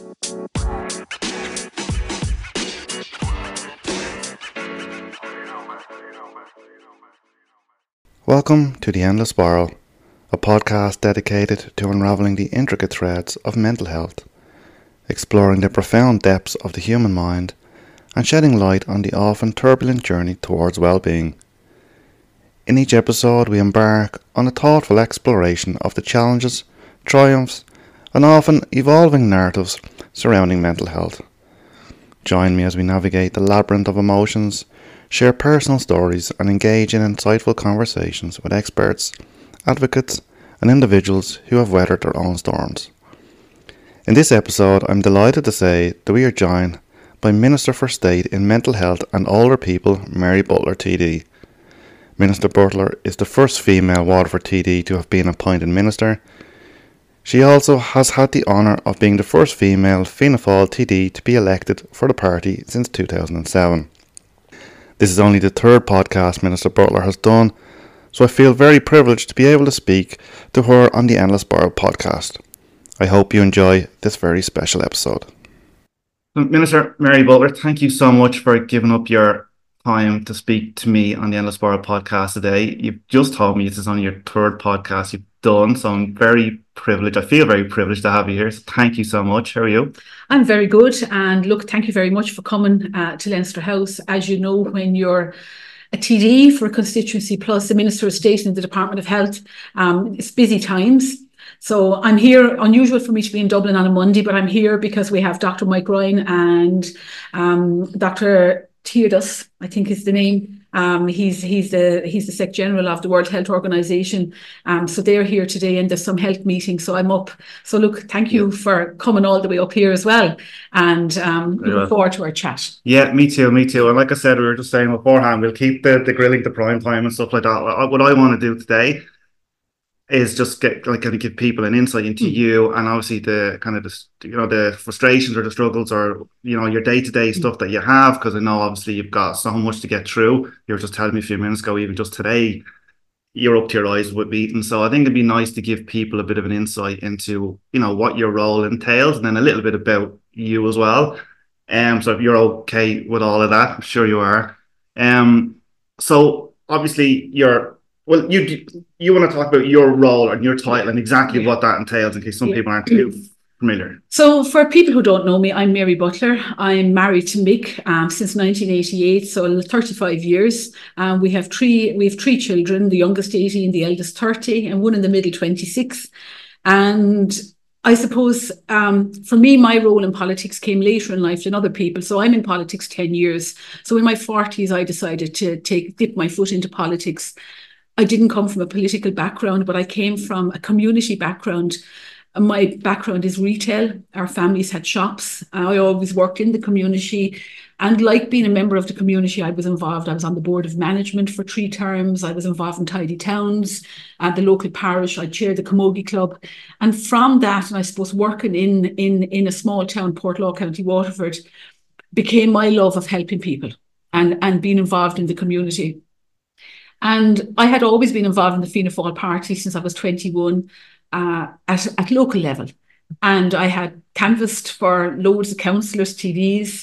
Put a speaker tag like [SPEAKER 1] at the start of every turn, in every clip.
[SPEAKER 1] Welcome to The Endless Spiral, a podcast dedicated to unraveling the intricate threads of mental health, exploring the profound depths of the human mind, and shedding light on the often turbulent journey towards well-being. In each episode, we embark on a thoughtful exploration of the challenges, triumphs, and often evolving narratives surrounding mental health. Join me as we navigate the labyrinth of emotions, share personal stories, and engage in insightful conversations with experts, advocates, and individuals who have weathered their own storms. In this episode, I'm delighted to say that we are joined by Minister for State in Mental Health and Older People, Mary Butler TD. Minister Butler is the first female Waterford TD to have been appointed Minister. She also has had the honour of being the first female Fianna Fáil TD to be elected for the party since 2007. This is only the third podcast Minister Butler has done, so I feel very privileged to be able to speak to her on the Endless Spiral podcast. I hope you enjoy this very special episode. Minister Mary Butler, thank you so much for giving up your time to speak to me on the Endless Spiral podcast today. You've just told me this is only your third podcast you've done, so I'm very privileged. I feel very privileged to have you here, so thank you so much. How are you?
[SPEAKER 2] I'm very good, and look, thank you very much for coming to Leinster House. As you know, when you're a TD for a constituency plus a Minister of State in the Department of Health, it's busy times. So I'm here, unusual for me to be in Dublin on a Monday, but I'm here because we have Dr. Mike Ryan and Dr. Teodos, I think is the name. He's the Sec General of the World Health Organization. So they're here today, and there's some health meetings, so I'm up. So look, thank you for coming all the way up here as well, and look forward to our chat.
[SPEAKER 1] Yeah, me too. And like I said, we were just saying beforehand, we'll keep the grilling to prime time and stuff like that. What I want to do today is just give people an insight into you, and obviously the kind of the frustrations or the struggles or your day-to-day stuff that you have, because I know obviously you've got so much to get through. You were just telling me a few minutes ago, even just today, you're up to your eyes with meetings. So I think it'd be nice to give people a bit of an insight into what your role entails, and then a little bit about you as well. So if you're okay with all of that, I'm sure you are. So obviously Well, you want to talk about your role and your title and exactly what that entails, in case some people aren't too familiar.
[SPEAKER 2] So for people who don't know me, I'm Mary Butler. I'm married to Mick since 1988, so 35 years. We have three children, the youngest 18, the eldest 30, and one in the middle 26. And I suppose for me, my role in politics came later in life than other people. So I'm in politics 10 years. So in my 40s, I decided to dip my foot into politics. I didn't come from a political background, but I came from a community background. My background is retail. Our families had shops. I always worked in the community. And like being a member of the community, I was involved. I was on the board of management for 3 terms. I was involved in Tidy Towns, at the local parish. I chaired the Camogie Club. And from that, and I suppose working in a small town, Portlaw, County Waterford, became my love of helping people and being involved in the community. And I had always been involved in the Fianna Fáil party since I was 21 at local level. And I had canvassed for loads of councillors, TDs,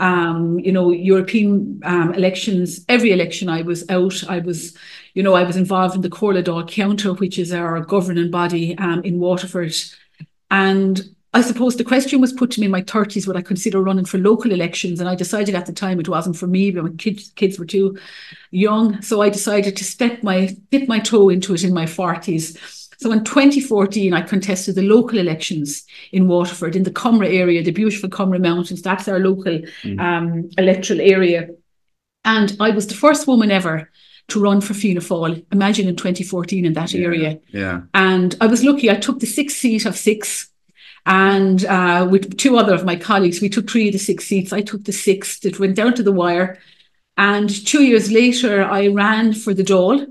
[SPEAKER 2] European elections. Every election I was out. I was involved in the Corla Dáil Counter, which is our governing body in Waterford. And I suppose the question was put to me in my 30s, would I consider running for local elections? And I decided at the time it wasn't for me, but my kids were too young. So I decided to dip my toe into it in my 40s. So in 2014, I contested the local elections in Waterford, in the Cumra area, the beautiful Cumra Mountains. That's our local electoral area. And I was the first woman ever to run for Fianna Fáil, imagine in 2014 in that area.
[SPEAKER 1] Yeah.
[SPEAKER 2] And I was lucky, I took the 6th seat of 6. And with 2 other of my colleagues, we took 3 of the 6 seats. I took the 6th. It went down to the wire. And 2 years later, I ran for the Dáil,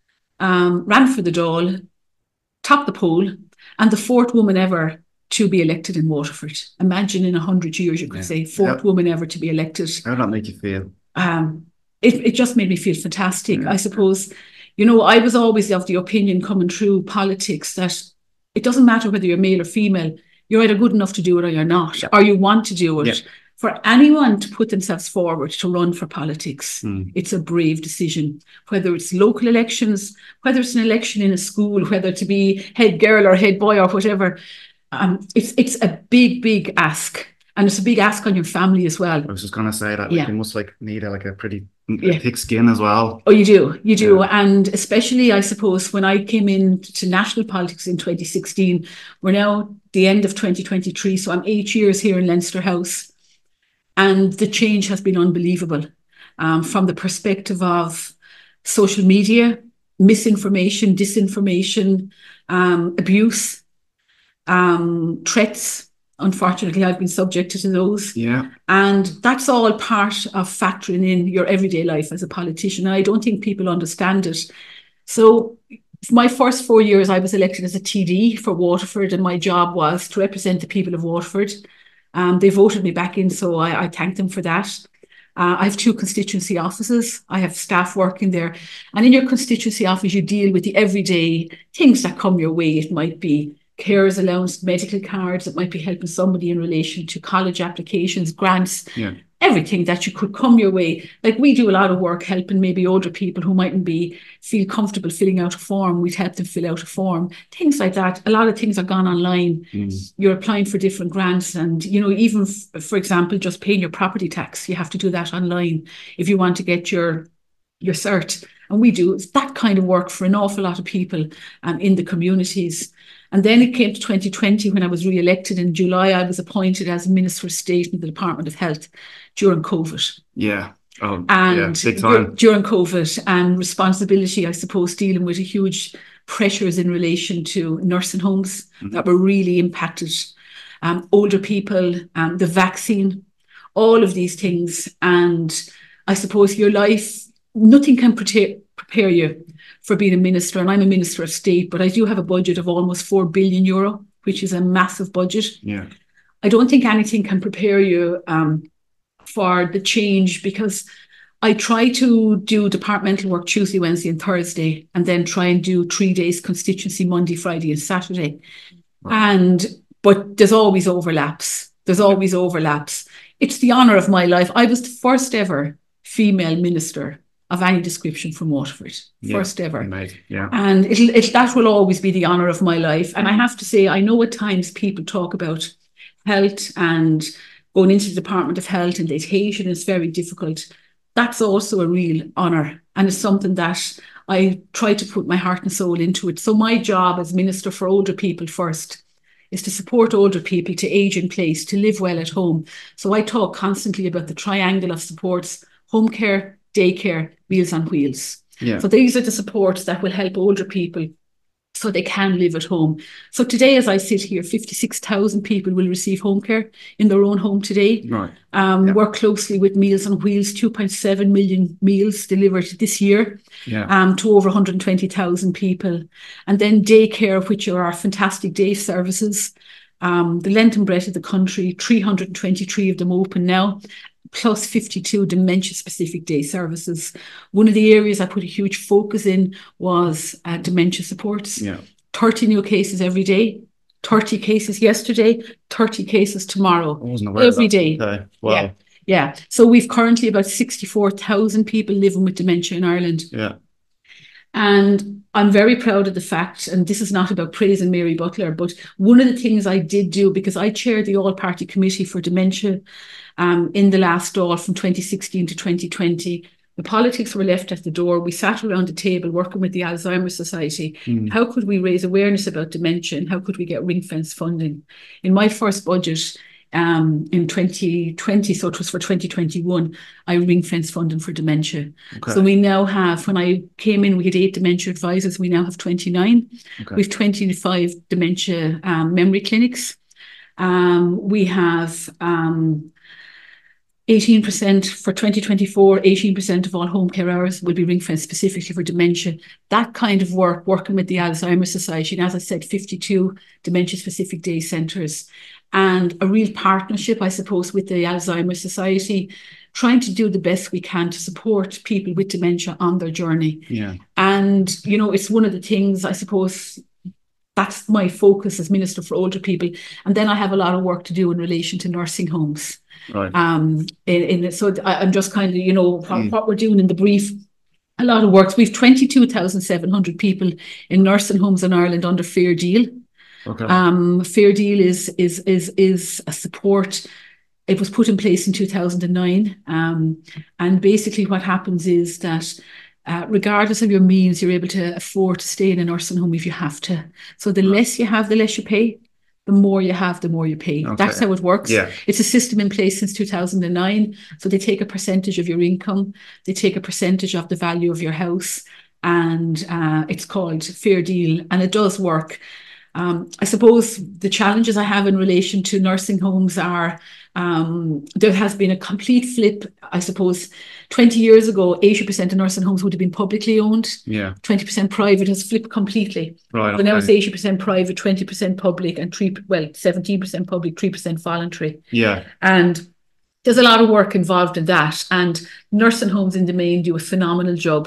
[SPEAKER 2] topped the poll, and the 4th woman ever to be elected in Waterford. Imagine in 100 years, you could say, 4th woman ever to be elected.
[SPEAKER 1] How did that make you feel?
[SPEAKER 2] It just made me feel fantastic. I suppose, I was always of the opinion coming through politics that it doesn't matter whether you're male or female. You're either good enough to do it or you're not,
[SPEAKER 1] Yeah.
[SPEAKER 2] or you want to do it.
[SPEAKER 1] Yeah.
[SPEAKER 2] For anyone to put themselves forward to run for politics, it's a brave decision, whether it's local elections, whether it's an election in a school, whether to be head girl or head boy or whatever. It's a big ask. And it's a big ask on your family as well.
[SPEAKER 1] I was just going to say that
[SPEAKER 2] Yeah.
[SPEAKER 1] you must need a pretty
[SPEAKER 2] Yeah.
[SPEAKER 1] thick skin as well.
[SPEAKER 2] Oh, you do.
[SPEAKER 1] Yeah.
[SPEAKER 2] And especially, I suppose, when I came into national politics in 2016, we're now the end of 2023. So I'm 8 years here in Leinster House. And the change has been unbelievable from the perspective of social media, misinformation, disinformation, abuse, threats. Unfortunately, I've been subjected to those.
[SPEAKER 1] Yeah.
[SPEAKER 2] And that's all part of factoring in your everyday life as a politician. And I don't think people understand it. So my first 4 years, I was elected as a TD for Waterford, and my job was to represent the people of Waterford. They voted me back in, so I thank them for that. I have 2 constituency offices. I have staff working there. And in your constituency office, you deal with the everyday things that come your way. It might be carers allowance, medical cards, it might be helping somebody in relation to college applications, grants, everything that you could come your way. Like, we do a lot of work helping maybe older people who mightn't feel comfortable filling out a form. We'd help them fill out a form, things like that. A lot of things are gone online. You're applying for different grants, and even for example, just paying your property tax, you have to do that online if you want to get your cert. And we do that kind of work for an awful lot of people in the communities. And then it came to 2020 when I was re-elected in July. I was appointed as Minister of State in the Department of Health during COVID.
[SPEAKER 1] Yeah. Oh,
[SPEAKER 2] and
[SPEAKER 1] big time.
[SPEAKER 2] During COVID, and responsibility, I suppose, dealing with huge pressures in relation to nursing homes that were really impacted, older people, the vaccine, all of these things. And I suppose your life, nothing can prepare you for being a minister. And I'm a Minister of State, but I do have a budget of almost €4 billion, which is a massive budget.
[SPEAKER 1] Yeah.
[SPEAKER 2] I don't think anything can prepare you for the change, because I try to do departmental work Tuesday, Wednesday and Thursday, and then try and do 3 days constituency, Monday, Friday and Saturday. Right. But there's always overlaps. It's the honour of my life. I was the first ever female minister of any description from Waterford. First ever.
[SPEAKER 1] Yeah.
[SPEAKER 2] And that will always be the honour of my life. And I have to say, I know at times people talk about health and going into the Department of Health and they hate it and it's very difficult. That's also a real honour, and it's something that I try to put my heart and soul into it. So my job as Minister for Older People first is to support older people to age in place, to live well at home. So I talk constantly about the triangle of supports: home care, daycare, Meals on Wheels.
[SPEAKER 1] Yeah.
[SPEAKER 2] So these are the supports that will help older people so they can live at home. So today, as I sit here, 56,000 people will receive home care in their own home today.
[SPEAKER 1] Right.
[SPEAKER 2] Work closely with Meals on Wheels, 2.7 million meals delivered this year to over 120,000 people. And then daycare, which are our fantastic day services, the length and breadth of the country, 323 of them open now, plus 52 dementia-specific day services. One of the areas I put a huge focus in was dementia supports. 30 new cases every day, 30 cases yesterday, 30 cases tomorrow.
[SPEAKER 1] I wasn't aware
[SPEAKER 2] every
[SPEAKER 1] of that.
[SPEAKER 2] day.
[SPEAKER 1] Okay. Wow.
[SPEAKER 2] Yeah. So we've currently about 64,000 people living with dementia in Ireland.
[SPEAKER 1] Yeah.
[SPEAKER 2] And I'm very proud of the fact, and this is not about praising Mary Butler, but one of the things I did do, because I chaired the all-party committee for dementia in the last Dáil from 2016 to 2020, the politics were left at the door. We sat around the table working with the Alzheimer's Society. How could we raise awareness about dementia, and how could we get ring-fence funding? In my first budget in 2020, so it was for 2021, I ring-fence funding for dementia. Okay. So we now have, when I came in, we had 8 dementia advisors. We now have 29. Okay. We have 25 dementia memory clinics. We have 18% for 2024, 18% of all home care hours will be ring-fenced specifically for dementia. That kind of work, working with the Alzheimer's Society, and as I said, 52 dementia-specific day centres, and a real partnership, I suppose, with the Alzheimer's Society, trying to do the best we can to support people with dementia on their journey.
[SPEAKER 1] Yeah.
[SPEAKER 2] And, it's one of the things, I suppose, that's my focus as Minister for Older People. And then I have a lot of work to do in relation to nursing homes.
[SPEAKER 1] Right.
[SPEAKER 2] So I'm just kind of, you know, what we're doing in the brief. A lot of work. We've 22,700 people in nursing homes in Ireland under Fair Deal.
[SPEAKER 1] Okay.
[SPEAKER 2] Fair Deal is a support. It was put in place in 2009. And basically what happens is that regardless of your means, you're able to afford to stay in a nursing home if you have to. So the less you have, the less you pay. The more you have, the more you pay. Okay. That's how it works.
[SPEAKER 1] Yeah.
[SPEAKER 2] It's a system in place since 2009. So they take a percentage of your income. They take a percentage of the value of your house. And it's called Fair Deal. And it does work. I suppose the challenges I have in relation to nursing homes are there has been a complete flip. I suppose 20 years ago, 80% of nursing homes would have been publicly owned.
[SPEAKER 1] Yeah.
[SPEAKER 2] 20% private has flipped completely.
[SPEAKER 1] Right.
[SPEAKER 2] So now it's 80% private, 20% public, and 17% public, 3% voluntary.
[SPEAKER 1] Yeah.
[SPEAKER 2] And there's a lot of work involved in that. And nursing homes in the main do a phenomenal job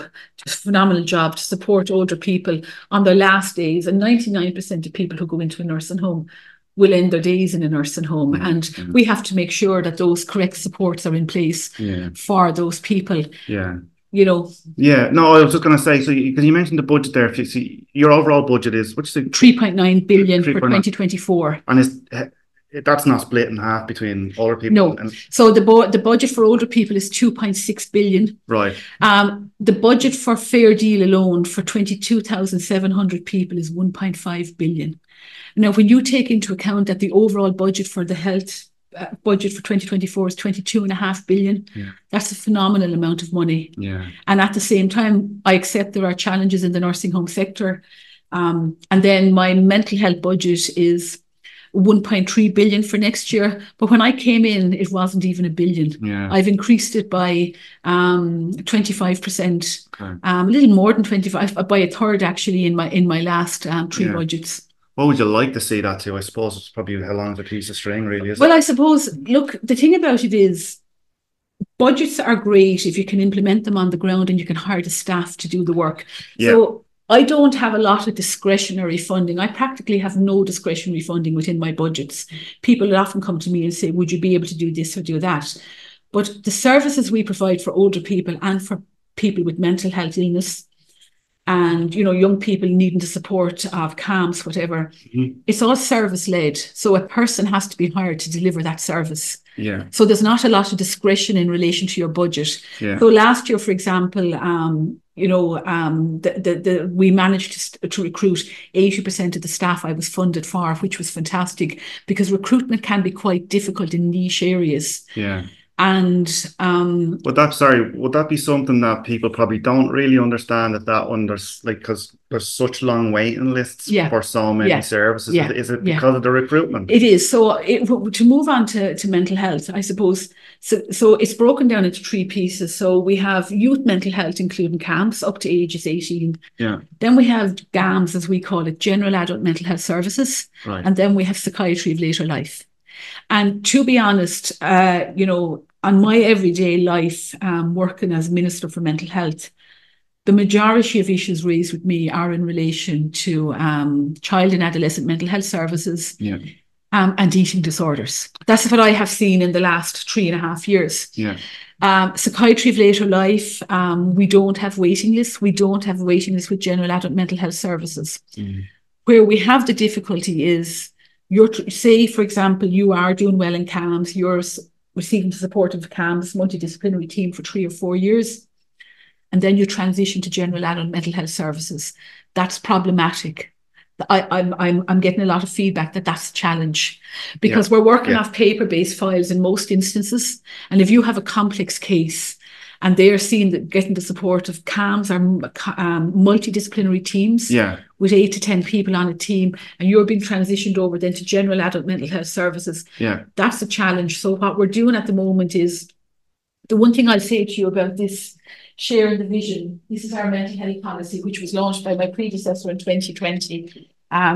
[SPEAKER 2] to support older people on their last days. And 99% of people who go into a nursing home will end their days in a nursing home. And we have to make sure that those correct supports are in place for those people.
[SPEAKER 1] Yeah.
[SPEAKER 2] You know.
[SPEAKER 1] Yeah. No, I was just going to say, so because you mentioned the budget there, if you see, your overall budget is, what's the
[SPEAKER 2] 3.9 billion for 2024.
[SPEAKER 1] And that's not split in half between older people.
[SPEAKER 2] No. So the budget for older people is 2.6 billion.
[SPEAKER 1] Right.
[SPEAKER 2] The budget for Fair Deal alone for 22,700 people is 1.5 billion. Now, when you take into account that the overall budget for the health budget for 2024 is 22.5 billion, that's a phenomenal amount of money.
[SPEAKER 1] Yeah.
[SPEAKER 2] And at the same time, I accept there are challenges in the nursing home sector. And then my mental health budget is 1.3 billion for next year. But when I came in, it wasn't even a billion.
[SPEAKER 1] Yeah.
[SPEAKER 2] I've increased it by 25%, a little more than 25%, by a third actually in my last three budgets.
[SPEAKER 1] What would you like to see that to? I suppose it's probably how long is a piece of string, really, is it?
[SPEAKER 2] Well, I suppose, look, the thing about it is budgets are great if you can implement them on the ground and you can hire the staff to do the work. Yeah. So I don't have a lot of discretionary funding. I practically have no discretionary funding within my budgets. People often come to me and say, would you be able to do this or do that? But the services we provide for older people and for people with mental health illness and, you know, young people needing the support of CAMHS, whatever, it's all service-led. So a person has to be hired to deliver that service.
[SPEAKER 1] Yeah.
[SPEAKER 2] So there's not a lot of discretion in relation to your budget.
[SPEAKER 1] Yeah.
[SPEAKER 2] So last year, for example, we managed to recruit 80% of the staff I was funded for, which was fantastic because recruitment can be quite difficult in niche areas.
[SPEAKER 1] Yeah.
[SPEAKER 2] And
[SPEAKER 1] would that be something that people probably don't really understand at that one? There's because there's such long waiting lists for so many services. Is it because of the recruitment?
[SPEAKER 2] It is. So to move on to mental health, I suppose. So it's broken down into three pieces. So we have youth mental health, including CAMHS, up to ages 18.
[SPEAKER 1] Yeah.
[SPEAKER 2] Then we have GAMS, as we call it, General Adult Mental Health Services.
[SPEAKER 1] Right.
[SPEAKER 2] And then we have psychiatry of later life. And to be honest, on my everyday life, working as Minister for Mental Health, the majority of issues raised with me are in relation to child and adolescent mental health services and eating disorders. That's what I have seen in the last 3.5 years.
[SPEAKER 1] Yeah.
[SPEAKER 2] Psychiatry of later life, we don't have waiting lists. We don't have waiting lists with general adult mental health services. Where we have the difficulty is, say, for example, you are doing well in CAMHS, you're receiving the support of the CAMHS multidisciplinary team for 3 or 4 years, and then you transition to general adult mental health services. That's problematic. I'm getting a lot of feedback that that's a challenge because we're working off paper-based files in most instances, and if you have a complex case and they're getting the support of CAMHS or multidisciplinary teams with 8 to 10 people on a team, and you're being transitioned over then to general adult mental health services, that's a challenge. So what we're doing at the moment is, the one thing I'll say to you about this, sharing the vision, this is our mental health policy, which was launched by my predecessor in 2020,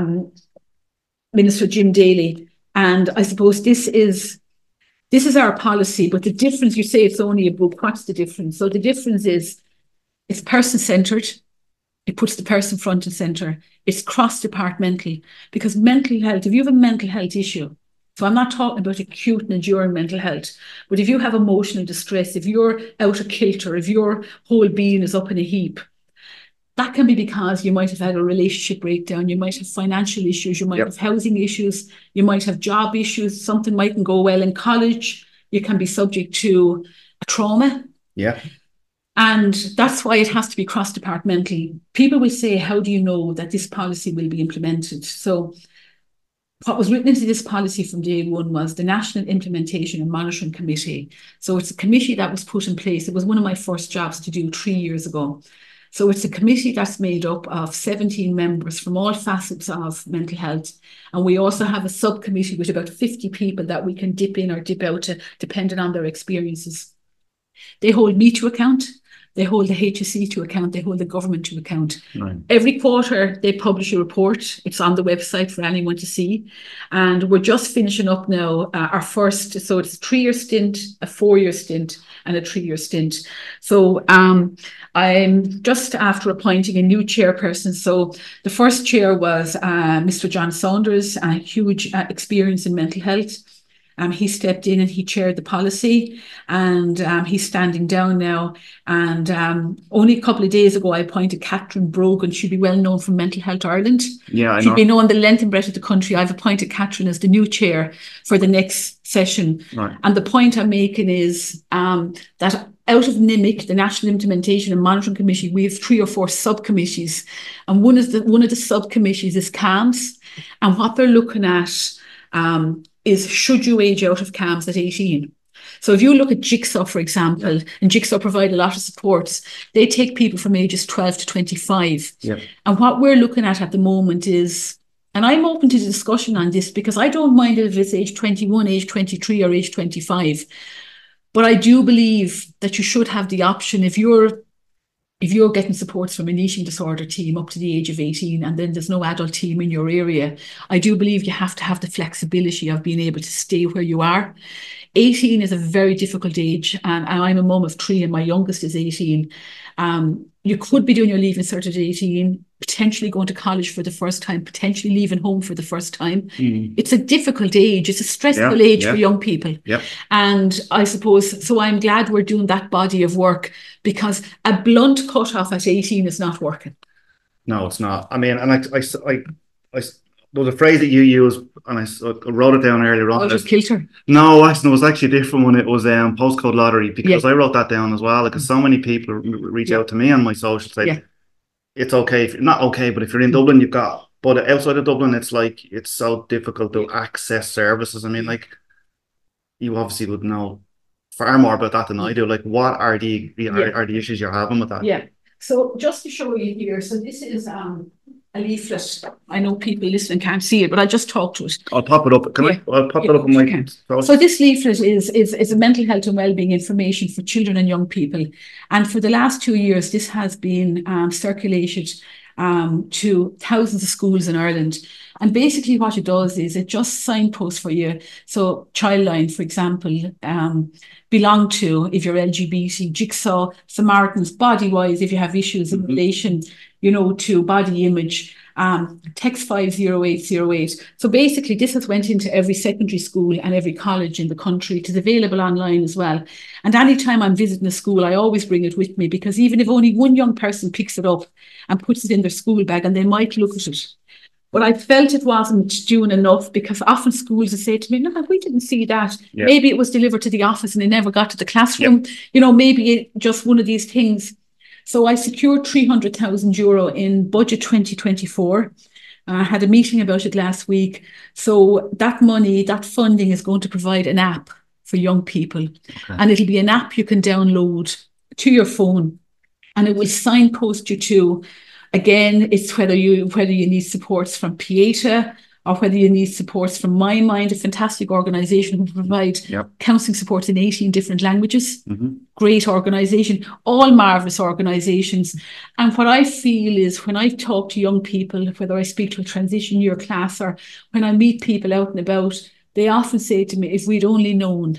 [SPEAKER 2] Minister Jim Daly. And I suppose this is our policy, but the difference, you say it's only a book, what's the difference? So the difference is it's person-centred, It puts the person front and centre. It's cross-departmental, because mental health, if you have a mental health issue, so I'm not talking about acute and enduring mental health, but if you have emotional distress, if you're out of kilter, if your whole being is up in a heap, that can be because you might have had a relationship breakdown, you might have financial issues, you might have housing issues, you might have job issues, something mightn't go well in college, you can be subject to a trauma.
[SPEAKER 1] Yeah.
[SPEAKER 2] And that's why it has to be cross-departmental. People will say, how do you know that this policy will be implemented? So what was written into this policy from day one was the National Implementation and Monitoring Committee. So it's a committee that was put in place. It was one of my first jobs to do 3 years ago. So it's a committee that's made up of 17 members from all facets of mental health. And we also have a subcommittee with about 50 people that we can dip in or dip out to, depending on their experiences. They hold me to account. They hold the HSE to account. They hold the government to account.
[SPEAKER 1] Right.
[SPEAKER 2] Every quarter, they publish a report. It's on the website for anyone to see. And we're just finishing up now our first, so it's a 3-year stint, a 4-year stint, and a 3-year stint. So I'm just after appointing a new chairperson. So the first chair was Mr. John Saunders, a huge experience in mental health. He stepped in and he chaired the policy, and he's standing down now. And only a couple of days ago, I appointed Catherine Brogan. She'd be well known from Mental Health Ireland.
[SPEAKER 1] Yeah, I know.
[SPEAKER 2] She'd be known the length and breadth of the country. I've appointed Catherine as the new chair for the next session.
[SPEAKER 1] Right.
[SPEAKER 2] And the point I'm making is that out of NIMIC, the National Implementation and Monitoring Committee, we have 3 or 4 subcommittees. And one of the subcommittees is CAMHS. And what they're looking at is, should you age out of CAMHS at 18? So if you look at Jigsaw, for example, and Jigsaw provide a lot of supports, they take people from ages 12 to 25.
[SPEAKER 1] Yep.
[SPEAKER 2] And what we're looking at the moment is, and I'm open to discussion on this because I don't mind if it's age 21, age 23 or age 25. But I do believe that you should have the option if you're getting supports from an eating disorder team up to the age of 18 and then there's no adult team in your area, I do believe you have to have the flexibility of being able to stay where you are. 18 is a very difficult age, and I'm a mum of 3 and my youngest is 18. You could be doing your leaving cert at 18, potentially going to college for the first time, potentially leaving home for the first time. It's a difficult age. It's a stressful age for young people.
[SPEAKER 1] Yep.
[SPEAKER 2] And I suppose, so I'm glad we're doing that body of work, because a blunt cutoff at 18 is not working.
[SPEAKER 1] No, it's not. I mean, and I there was a phrase that you used, and I wrote it down earlier on.
[SPEAKER 2] Oh, just kilter.
[SPEAKER 1] No, actually, it was actually a different one. It was postcode lottery, because I wrote that down as well, because so many people reach out to me on my social say it's okay if you're not okay, but if you're in Dublin, you've got. But outside of Dublin, it's like it's so difficult to access services. I mean, like, you obviously would know far more about that than I do. Like, what are the are the issues you're having with that?
[SPEAKER 2] Yeah. So just to show you here, so this is a leaflet. I know people listening can't see it, but I'll just talk to it.
[SPEAKER 1] I'll pop it up. I'll pop it up on my.
[SPEAKER 2] So this leaflet is a mental health and wellbeing information for children and young people. And for the last 2 years, this has been circulated to thousands of schools in Ireland. And basically what it does is it just signposts for you. So Childline, for example, belong to, if you're LGBT, Jigsaw, Samaritans, Bodywise, if you have issues in relation, to body image, text 50808. So basically this has went into every secondary school and every college in the country. It is available online as well. And anytime I'm visiting a school, I always bring it with me, because even if only one young person picks it up and puts it in their school bag, and they might look at it, but I felt it wasn't doing enough, because often schools would say to me, no, we didn't see that. Yeah. Maybe it was delivered to the office and it never got to the classroom. Yep. Maybe it just one of these things. So I secured €300,000 in budget 2024. I had a meeting about it last week. So that money, that funding is going to provide an app for young people. Okay. And it'll be an app you can download to your phone, and it will signpost you to, again, it's whether you need supports from Pieta or whether you need supports from My Mind, a fantastic organisation who provide counselling supports in 18 different languages. Mm-hmm. Great organisation, all marvellous organisations. And what I feel is, when I talk to young people, whether I speak to a transition year class or when I meet people out and about, they often say to me, if we'd only known,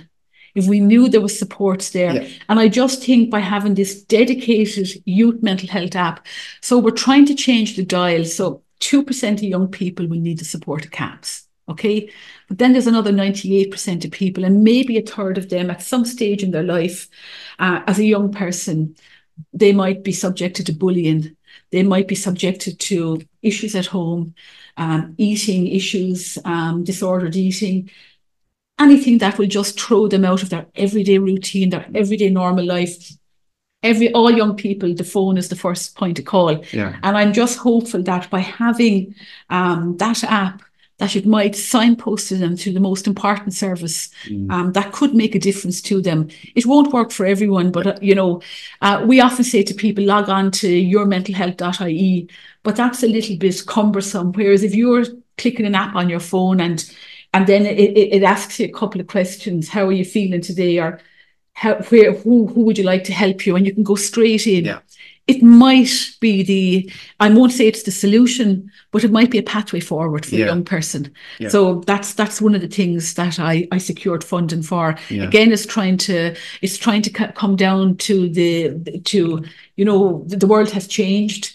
[SPEAKER 2] if we knew there was supports there.
[SPEAKER 1] Yeah.
[SPEAKER 2] And I just think by having this dedicated youth mental health app, so we're trying to change the dial. So 2% of young people will need the support of CAMHS. Okay. But then there's another 98% of people, and maybe a third of them at some stage in their life, as a young person, they might be subjected to bullying. They might be subjected to issues at home, eating issues, disordered eating, anything that will just throw them out of their everyday routine, their everyday normal life. All young people, the phone is the first point of call.
[SPEAKER 1] Yeah.
[SPEAKER 2] And I'm just hopeful that by having that app, that it might signpost to them to the most important service that could make a difference to them. It won't work for everyone, but we often say to people, log on to yourmentalhealth.ie, but that's a little bit cumbersome. Whereas if you're clicking an app on your phone and then it asks you a couple of questions, how are you feeling today, or who would you like to help you, and you can go straight in.
[SPEAKER 1] Yeah.
[SPEAKER 2] It might be I won't say it's the solution, but it might be a pathway forward for a young person.
[SPEAKER 1] Yeah.
[SPEAKER 2] So that's one of the things that I secured funding for.
[SPEAKER 1] Yeah.
[SPEAKER 2] Again, it's trying to come down to the world has changed.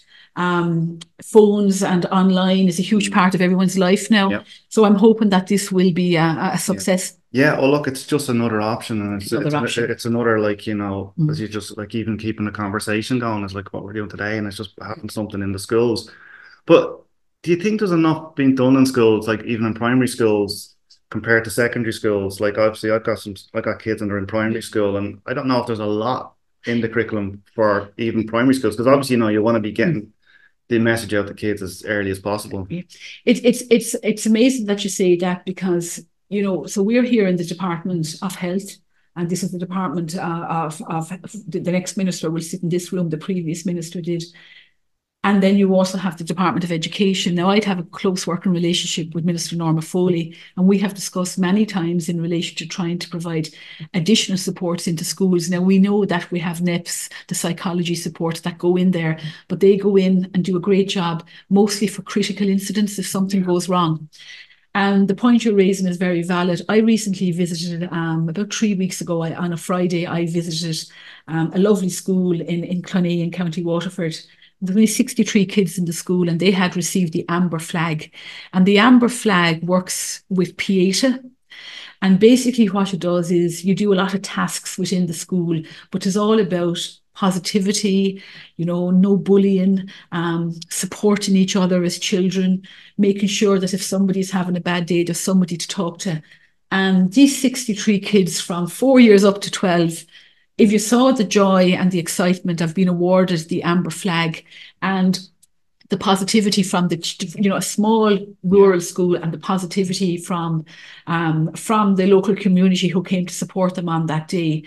[SPEAKER 2] Phones and online is a huge part of everyone's life now.
[SPEAKER 1] Yeah.
[SPEAKER 2] So I'm hoping that this will be a success.
[SPEAKER 1] Yeah, well, look, it's just another option, and it's another, like, as you just, like, even keeping the conversation going is like what we're doing today, and it's just having something in the schools. But do you think there's enough being done in schools, like even in primary schools, compared to secondary schools? Like, obviously, I got kids and they're in primary school, and I don't know if there's a lot in the curriculum for even primary schools, because obviously, you want to be getting the message out to kids as early as possible.
[SPEAKER 2] It's amazing that you say that, because so we're here in the Department of Health, and this is the department of the next minister will sit in this room. The previous minister did. And then you also have the Department of Education. Now, I'd have a close working relationship with Minister Norma Foley, and we have discussed many times in relation to trying to provide additional supports into schools. Now, we know that we have NEPs, the psychology supports that go in there, but they go in and do a great job, mostly for critical incidents if something goes wrong. And the point you're raising is very valid. I recently visited, about 3 weeks ago, on a Friday, I visited a lovely school in Clonea in County Waterford. There were only 63 kids in the school, and they had received the Amber Flag. And the Amber Flag works with Pieta. And basically what it does is you do a lot of tasks within the school, but it's all about positivity, no bullying, supporting each other as children, making sure that if somebody's having a bad day, there's somebody to talk to. And these 63 kids from 4 years up to 12, if you saw the joy and the excitement of being awarded the Amber Flag, and the positivity from a small rural school, and the positivity from the local community who came to support them on that day.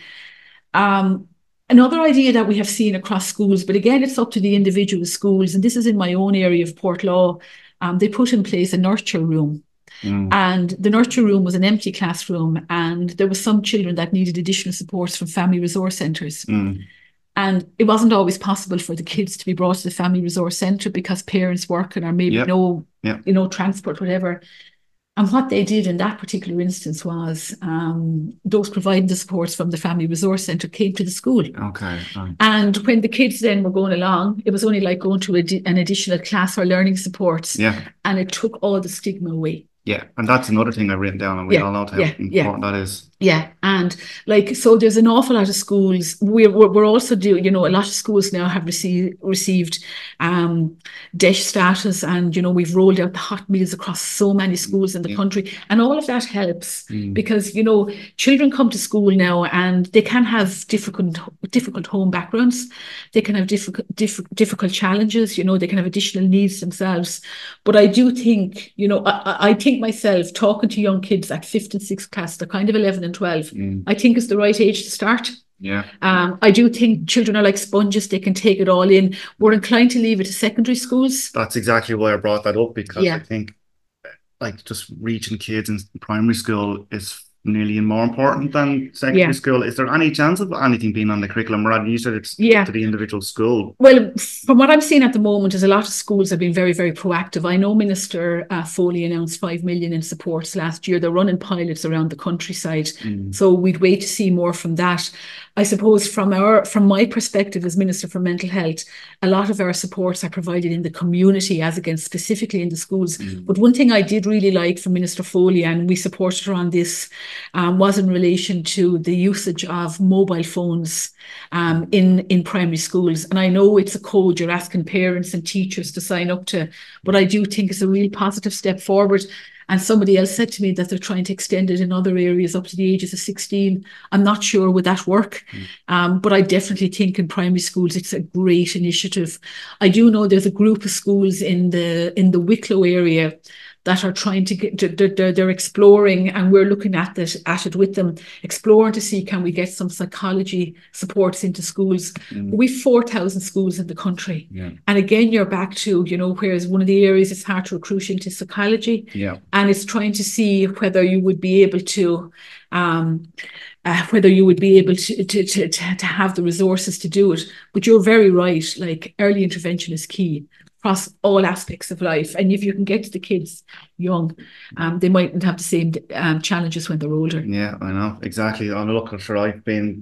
[SPEAKER 2] Another idea that we have seen across schools, but again, it's up to the individual schools, and this is in my own area of Portlaw, they put in place a nurture room. And the nurture room was an empty classroom, and there were some children that needed additional supports from family resource centres. And it wasn't always possible for the kids to be brought to the family resource centre because parents working, or maybe no transport, whatever. And what they did in that particular instance was those providing the supports from the family resource centre came to the school.
[SPEAKER 1] Okay.
[SPEAKER 2] And when the kids then were going along, it was only like going to an additional class or learning supports.
[SPEAKER 1] Yeah.
[SPEAKER 2] And it took all the stigma away.
[SPEAKER 1] Yeah, and that's another thing I've written down, and we all know how important that is.
[SPEAKER 2] Yeah, and so there's an awful lot of schools. We're also doing, a lot of schools now have received DESH status, and we've rolled out the hot meals across so many schools in the country, and all of that helps because children come to school now and they can have difficult home backgrounds, they can have difficult challenges, they can have additional needs themselves. But I do think, I think myself, talking to young kids at 5th and 6th class, they're kind of 11 and 12, I think is the right age to start.
[SPEAKER 1] Yeah.
[SPEAKER 2] I do think children are like sponges, they can take it all in. We're inclined to leave it to secondary schools.
[SPEAKER 1] That's exactly why I brought that up, because I think like just reaching kids in primary school is nearly more important than secondary school. Is there any chance of anything being on the curriculum? Rather, you said it's to the individual school.
[SPEAKER 2] Well, from what I'm seeing at the moment is a lot of schools have been very, very proactive. I know Minister Foley announced 5 million in supports last year. They're running pilots around the countryside. So we'd wait to see more from that. I suppose from my perspective as Minister for Mental Health, a lot of our supports are provided in the community as against specifically in the schools. But one thing I did really like from Minister Foley, and we supported her on this, was in relation to the usage of mobile phones in primary schools. And I know it's a code you're asking parents and teachers to sign up to, but I do think it's a real positive step forward. And somebody else said to me that they're trying to extend it in other areas up to the ages of 16. I'm not sure would that work, but I definitely think in primary schools it's a great initiative. I do know there's a group of schools in the Wicklow area that are trying to get, they're exploring, and we're looking at it with them, exploring to see can we get some psychology supports into schools. We've 4,000 schools in the country. And again, you're back to, whereas one of the areas it's hard to recruit into psychology. And it's trying to see whether you would be able to to have the resources to do it. But you're very right, like early intervention is key across all aspects of life. And if you can get to the kids young, they mightn't have the same challenges when they're older.
[SPEAKER 1] Yeah, I know, exactly. I'm looking for, I've been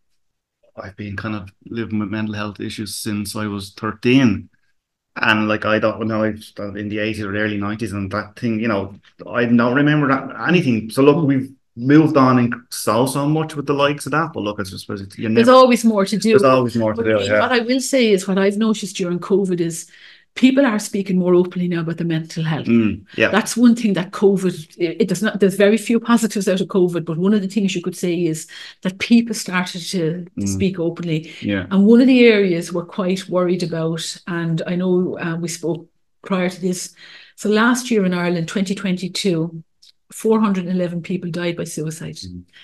[SPEAKER 1] kind of living with mental health issues since I was 13. And I don't know, in the 80s or early 90s, and that thing, I don't remember anything. So look, we've moved on and so much with the likes of that. But look, I suppose
[SPEAKER 2] there's always more to do.
[SPEAKER 1] There's always more to do.
[SPEAKER 2] What I will say is what I've noticed during COVID is people are speaking more openly now about their mental health. That's one thing that COVID, it does not, there's very few positives out of COVID, but one of the things you could say is that people started to speak openly. And one of the areas we're quite worried about, and I know we spoke prior to this, so last year in Ireland, 2022, 411 people died by suicide.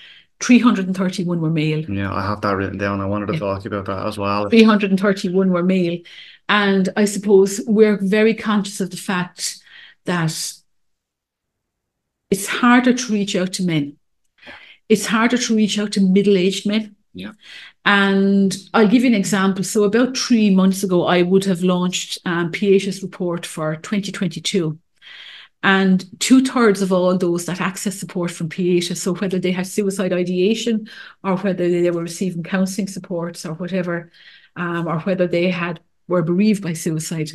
[SPEAKER 2] 331 were male.
[SPEAKER 1] Yeah, I have that written down. I wanted to talk about that as well.
[SPEAKER 2] 331 were male. And I suppose we're very conscious of the fact that it's harder to reach out to men. It's harder to reach out to middle-aged men. And I'll give you an example. So about 3 months ago, I would have launched Pieta's report for 2022. And 2/3 of all those that access support from Pieta, so whether they had suicide ideation or whether they were receiving counselling supports or whatever, or whether they were bereaved by suicide,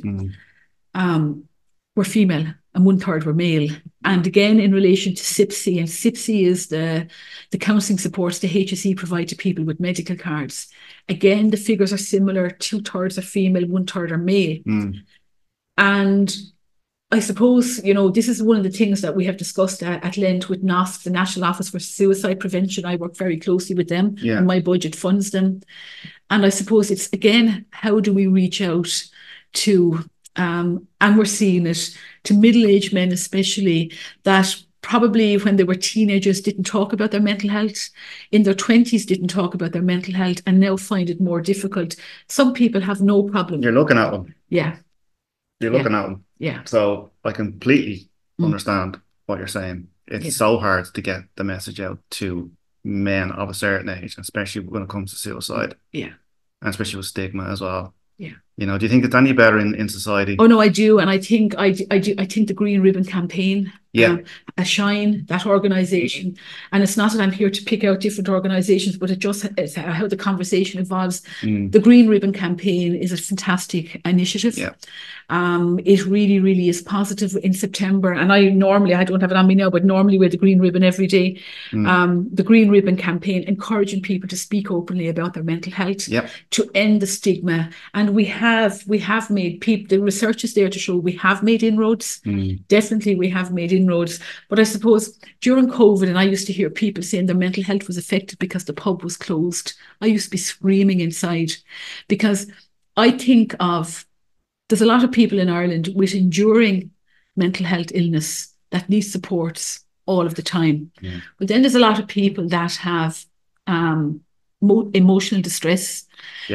[SPEAKER 2] were female, and 1/3 were male. And again, in relation to CIPSI, and CIPSI is the counselling supports the HSE provide to people with medical cards. Again, the figures are similar. 2/3 are female, 1/3 are male. And I suppose, this is one of the things that we have discussed at length with NOSC, the National Office for Suicide Prevention. I work very closely with them, and my budget funds them. And I suppose it's, again, how do we reach out to, and we're seeing it, to middle-aged men especially, that probably when they were teenagers didn't talk about their mental health, in their 20s didn't talk about their mental health, and now find it more difficult. Some people have no problem.
[SPEAKER 1] You're looking at them.
[SPEAKER 2] Yeah.
[SPEAKER 1] You're looking at them.
[SPEAKER 2] Yeah.
[SPEAKER 1] So I completely understand what you're saying. It's so hard to get the message out to men of a certain age, especially when it comes to suicide.
[SPEAKER 2] Yeah.
[SPEAKER 1] And especially with stigma as well.
[SPEAKER 2] Yeah.
[SPEAKER 1] Do you think it's any better in society?
[SPEAKER 2] Oh no, I do. And I think the Green Ribbon campaign, Shine, that organisation, and it's not that I'm here to pick out different organisations, but it's how the conversation evolves. The Green Ribbon campaign is a fantastic initiative. It really, really is positive. In September, and I don't have it on me now, but normally wear the Green Ribbon every day. The Green Ribbon campaign, encouraging people to speak openly about their mental health, to end the stigma. And we have made the research is there to show we have made inroads. Definitely we have made inroads. But I suppose during COVID, and I used to hear people saying their mental health was affected because the pub was closed. I used to be screaming inside, because I think there's a lot of people in Ireland with enduring mental health illness that need supports all of the time. But then there's a lot of people that have emotional distress,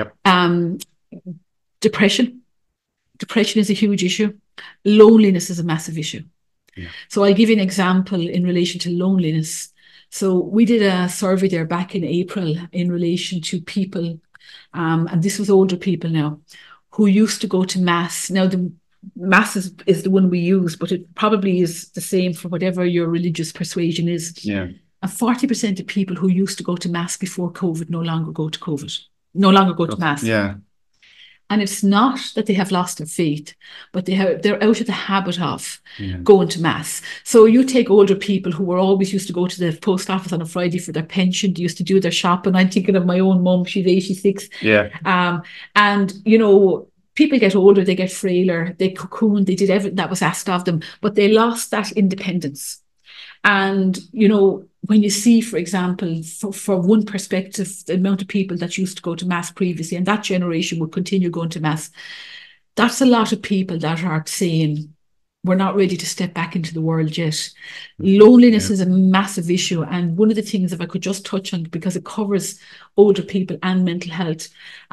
[SPEAKER 2] depression. Depression is a huge issue. Loneliness is a massive issue. So I'll give you an example in relation to loneliness. So we did a survey there back in April in relation to people, and this was older people now, who used to go to Mass. Now, the Mass is the one we use, but it probably is the same for whatever your religious persuasion is.
[SPEAKER 1] Yeah.
[SPEAKER 2] And 40% of people who used to go to Mass before COVID no longer go to Mass.
[SPEAKER 1] Yeah.
[SPEAKER 2] And it's not that they have lost their faith, but they're out of the habit of going to Mass. So you take older people who were always used to go to the post office on a Friday for their pension. They used to do their shopping. I'm thinking of my own mum. She's 86.
[SPEAKER 1] Yeah.
[SPEAKER 2] And, you know, people get older, they get frailer, they cocoon, they did everything that was asked of them, but they lost that independence. And, you know, when you see, for example, for one perspective, the amount of people that used to go to Mass previously, and that generation would continue going to Mass, that's a lot of people that are saying, we're not ready to step back into the world yet. Loneliness is a massive issue. And one of the things, if I could just touch on, because it covers older people and mental health,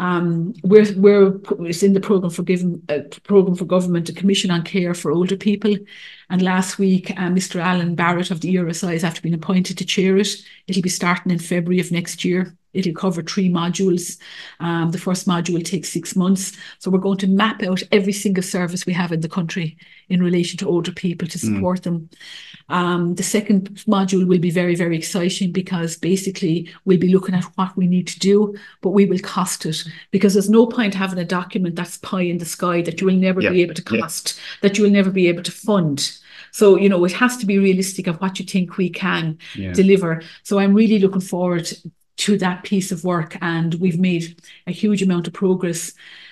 [SPEAKER 2] it's in the program for government, a commission on care for older people. And last week, Mr. Alan Barrett of the ERSI has after been appointed to chair it. It'll be starting in February of next year. It'll cover 3 modules. The first module will take 6 months. So we're going to map out every single service we have in the country in relation to older people to support them. The second module will be very, very exciting because basically we'll be looking at what we need to do, but we will cost it, because there's no point having a document that's pie in the sky that you will never be able to cost, that you will never be able to fund. So, you know, it has to be realistic of what you think we can deliver. So I'm really looking forward to that piece of work, and we've made a huge amount of progress.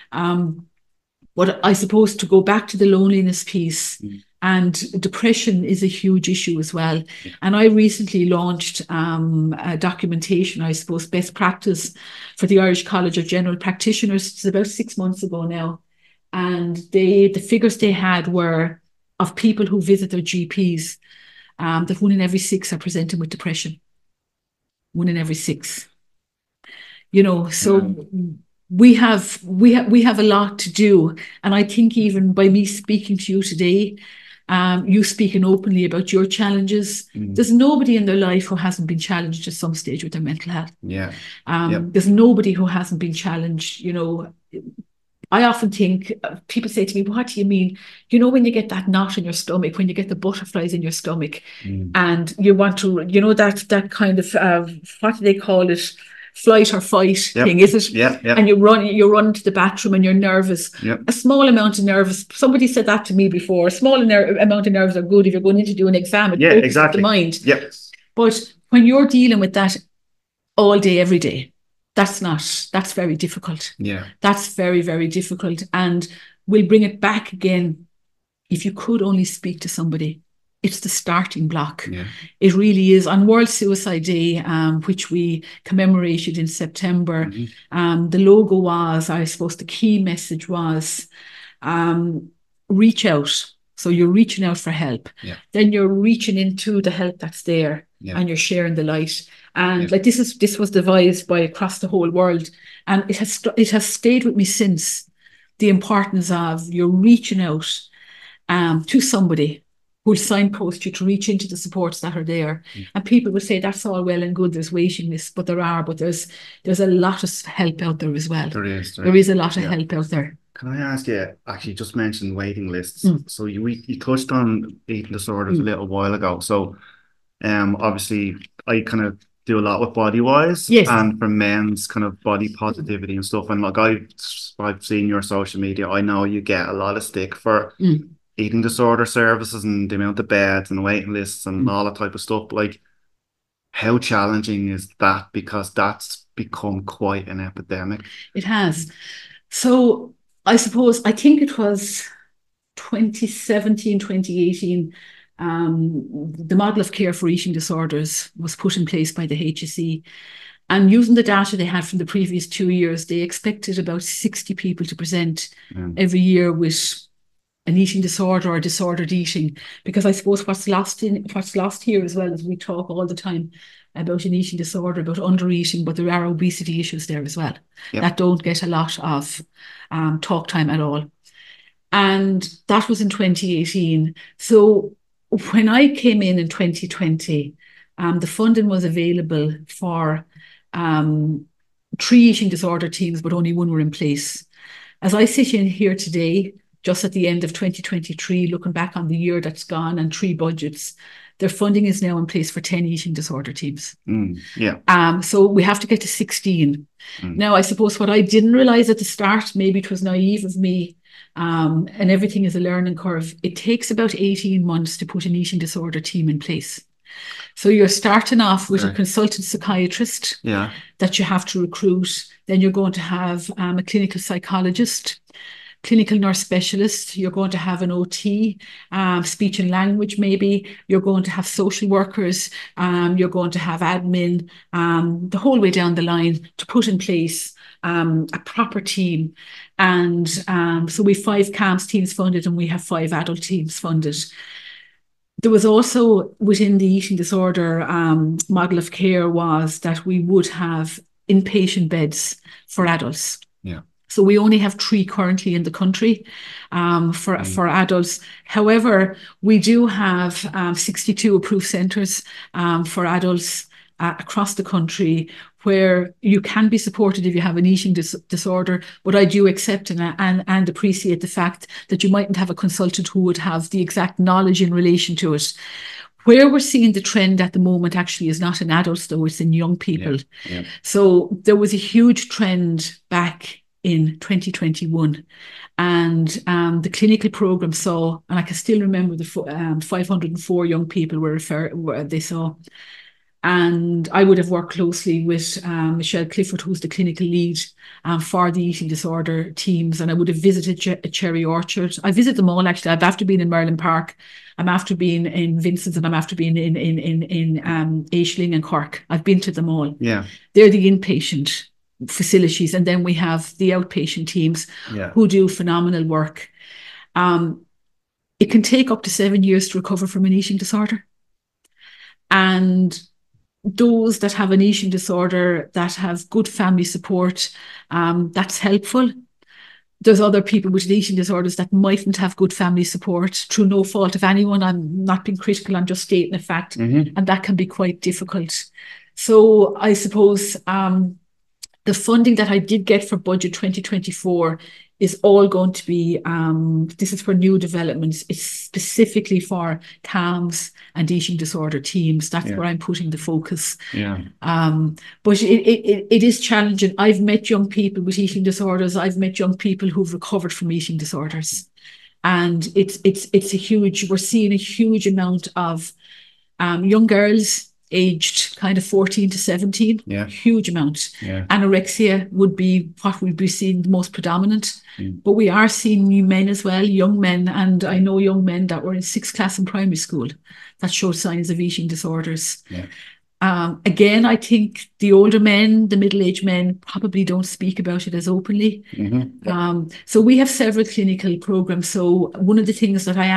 [SPEAKER 2] But I suppose to go back to the loneliness piece, and depression is a huge issue as well. And I recently launched a documentation, I suppose, best practice for the Irish College of General Practitioners. It's about 6 months ago now. And the figures they had were of people who visit their GPs, that 1 in every 6 are presenting with depression. 1 in every 6. You know, so we have a lot to do. And I think even by me speaking to you today, you speaking openly about your challenges, there's nobody in their life who hasn't been challenged at some stage with their mental health. There's nobody who hasn't been challenged. You know, I often think, people say to me, what do you mean? You know, when you get that knot in your stomach, when you get the butterflies in your stomach, and you want to, you know, that kind of, what do they call it? Flight or fight thing, is it? And you run to the bathroom and you're nervous. A small amount of nerves. Somebody said that to me before. A small amount of nerves are good if you're going in to do an exam. It focuses the mind. But when you're dealing with that all day, every day, that's very difficult. That's very, very difficult. And we'll bring it back again. If you could only speak to somebody, it's the starting block. It really is. On World Suicide Day, which we commemorated in September, the logo was, I suppose the key message was, reach out. So you're reaching out for help. Then you're reaching into the help that's there, and you're sharing the light. And like this was devised by across the whole world, and it has stayed with me since. The importance of you're reaching out to somebody who'll signpost you to reach into the supports that are there. And people will say that's all well and good, there's waiting lists, but there's a lot of help out there as well. There is a lot of help out there.
[SPEAKER 1] Can I ask you, actually, just mentioned waiting lists. So you touched on eating disorders a little while ago. So obviously I kind of do a lot with Bodywise, and for men's kind of body positivity and stuff. And like I've seen your social media, I know you get a lot of stick for eating disorder services and the amount of beds and waiting lists and all that type of stuff. Like, how challenging is that? Because that's become quite an epidemic.
[SPEAKER 2] It has. So I think it was 2017, 2018, the model of care for eating disorders was put in place by the HSE. And using the data they had from the previous 2 years, they expected about 60 people to present every year with an eating disorder or disordered eating. Because I suppose what's lost here as well is we talk all the time about an eating disorder, about under eating, but there are obesity issues there as well that don't get a lot of talk time at all. And that was in 2018. So when I came in 2020, the funding was available for 3 eating disorder teams, but only 1 were in place. As I sit in here today, just at the end of 2023, looking back on the year that's gone and 3 budgets, their funding is now in place for 10 eating disorder teams. So we have to get to 16. Now, I suppose what I didn't realize at the start, maybe it was naive of me, and everything is a learning curve. It takes about 18 months to put an eating disorder team in place. So you're starting off with a consultant psychiatrist that you have to recruit. Then you're going to have a clinical psychologist, clinical nurse specialist. You're going to have an OT, speech and language maybe. You're going to have social workers. You're going to have admin, the whole way down the line to put in place a proper team. And so we have 5 CAMHS teams funded and we have 5 adult teams funded. There was also within the eating disorder model of care was that we would have inpatient beds for adults. So we only have 3 currently in the country for adults. However, we do have 62 approved centres for adults across the country where you can be supported if you have an eating disorder. But I do accept and appreciate the fact that you mightn't have a consultant who would have the exact knowledge in relation to it. Where we're seeing the trend at the moment actually is not in adults, though, it's in young people. So there was a huge trend back in 2021. And the clinical program saw, and I can still remember the 504 young people they saw. And I would have worked closely with Michelle Clifford, who's the clinical lead for the eating disorder teams. And I would have visited Cherry Orchard. I visit them all, actually. I've after been in Merlin Park. I'm after being in Vincent's, and I'm after being in Aisling and Cork. I've been to them all. They're the inpatient facilities. And then we have the outpatient teams who do phenomenal work. It can take up to 7 years to recover from an eating disorder. And those that have an eating disorder that have good family support, that's helpful. There's other people with eating disorders that mightn't have good family support through no fault of anyone. I'm not being critical, I'm just stating a fact. And that can be quite difficult. So I suppose the funding that I did get for budget 2024 is all going to be, this is for new developments. It's specifically for CAMHS and eating disorder teams. That's where I'm putting the focus. But it is challenging. I've met young people with eating disorders. I've met young people who've recovered from eating disorders. And it's a huge, we're seeing a huge amount of young girls aged kind of 14 to 17, huge amount. Anorexia would be what we'd be seeing the most predominant, but we are seeing new men as well, young men, and I know young men that were in 6th class in primary school that showed signs of eating disorders. Again, I think the older men, the middle-aged men probably don't speak about it as openly. So we have several clinical programs. So one of the things that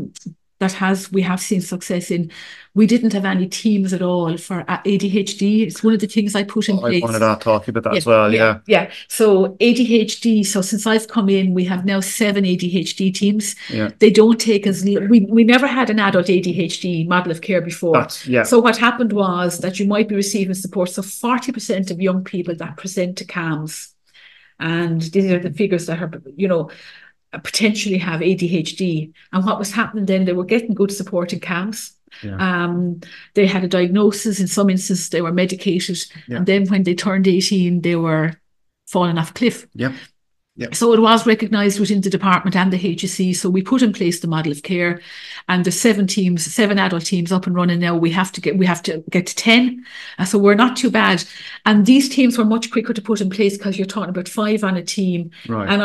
[SPEAKER 2] we have seen success in, we didn't have any teams at all for ADHD. It's one of the things I put in place.
[SPEAKER 1] I wanted to talk about that as well,
[SPEAKER 2] So ADHD, so since I've come in, we have now 7 ADHD teams. They don't take us, we never had an adult ADHD model of care before. So what happened was that you might be receiving support. So 40% of young people that present to CAMHS, and these are the figures that are, potentially have ADHD. And what was happening then, they were getting good support in CAMHS. They had a diagnosis. In some instances, they were medicated. And then when they turned 18, they were falling off a cliff. So it was recognised within the department and the HSE. So we put in place the model of care, and the 7 adult teams up and running now. We have to get to 10. So we're not too bad. And these teams were much quicker to put in place because you're talking about 5 on a team. And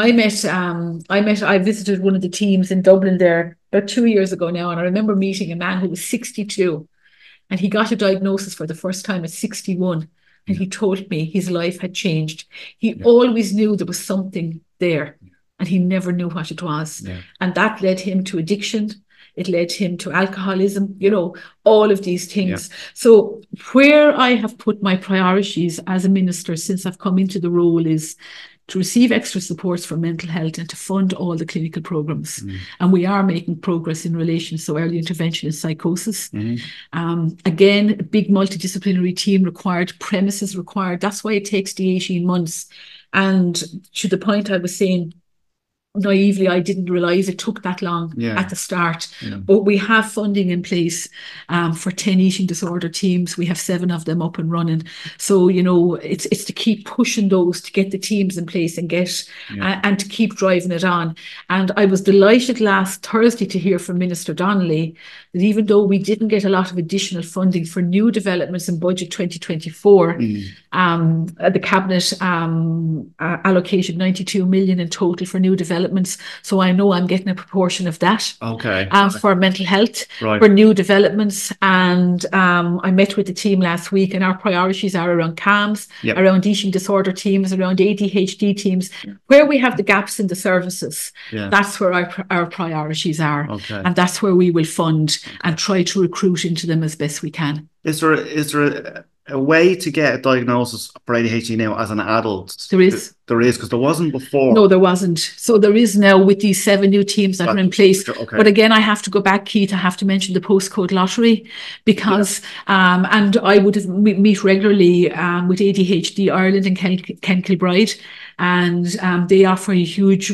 [SPEAKER 2] I visited one of the teams in Dublin there about 2 years ago now, and I remember meeting a man who was 62, and he got a diagnosis for the first time at 61. And he told me his life had changed. He always knew there was something there, and he never knew what it was. And that led him to addiction. It led him to alcoholism, all of these things. So where I have put my priorities as a minister since I've come into the role is to receive extra supports for mental health and to fund all the clinical programs. And we are making progress in relation to early intervention in psychosis. Again, a big multidisciplinary team required, premises required. That's why it takes the 18 months. And to the point I was saying, naively, I didn't realise it took that long at the start. But we have funding in place for 10 eating disorder teams. We have 7 of them up and running. So, you know, it's to keep pushing those, to get the teams in place and and to keep driving it on. And I was delighted last Thursday to hear from Minister Donnelly that even though we didn't get a lot of additional funding for new developments in budget 2024, the Cabinet allocated 92 million in total for new developments. So I know I'm getting a proportion of that for mental health, for new developments. And I met with the team last week, and our priorities are around CAMHS, around eating disorder teams, around ADHD teams, where we have the gaps in the services. That's where our priorities are. And that's where we will fund and try to recruit into them as best we can.
[SPEAKER 1] Is there a way to get a diagnosis for ADHD now as an adult?
[SPEAKER 2] There is.
[SPEAKER 1] There is, because there wasn't before.
[SPEAKER 2] No, there wasn't. So there is now with these 7 new teams that are in place. But again, I have to go back, Keith. I have to mention the postcode lottery because, and I would meet regularly with ADHD Ireland and Ken Kilbride. And they offer a huge.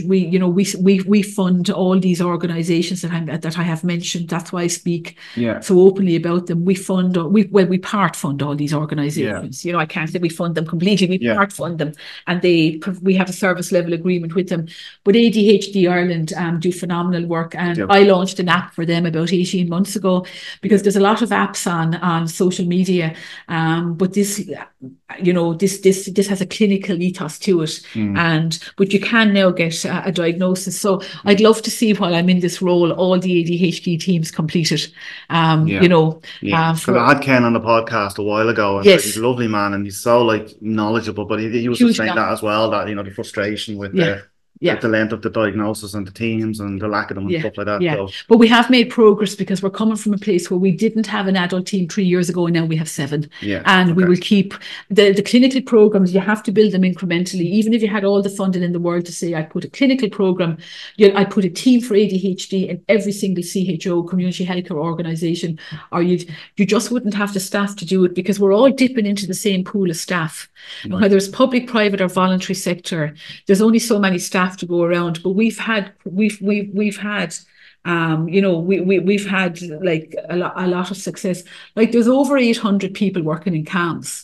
[SPEAKER 2] We fund all these organisations that I have mentioned. That's why I speak so openly about them. We fund. We part fund all these organisations. You know, I can't say we fund them completely. We part fund them, and we have a service level agreement with them. But ADHD Ireland do phenomenal work, and I launched an app for them about 18 months ago because there's a lot of apps on social media, but this. You know, this has a clinical ethos to it, but you can now get a diagnosis. So I'd love to see, while I'm in this role, all the ADHD teams completed. You know,
[SPEAKER 1] I had Ken on the podcast a while ago, and he's a lovely man, and he's so knowledgeable. But he was just saying that as well, that the frustration with the length of the diagnosis and the teams and the lack of them and stuff like that. So.
[SPEAKER 2] But we have made progress because we're coming from a place where we didn't have an adult team 3 years ago, and now we have 7. And we will keep the clinical programs. You have to build them incrementally. Even if you had all the funding in the world to say, I put a clinical program, I put a team for ADHD in every single CHO, community healthcare organisation, or you just wouldn't have the staff to do it, because we're all dipping into the same pool of staff. And whether it's public, private, or voluntary sector, there's only so many staff to go around. But we've had like a lot of success. Like there's over 800 people working in CAMHS.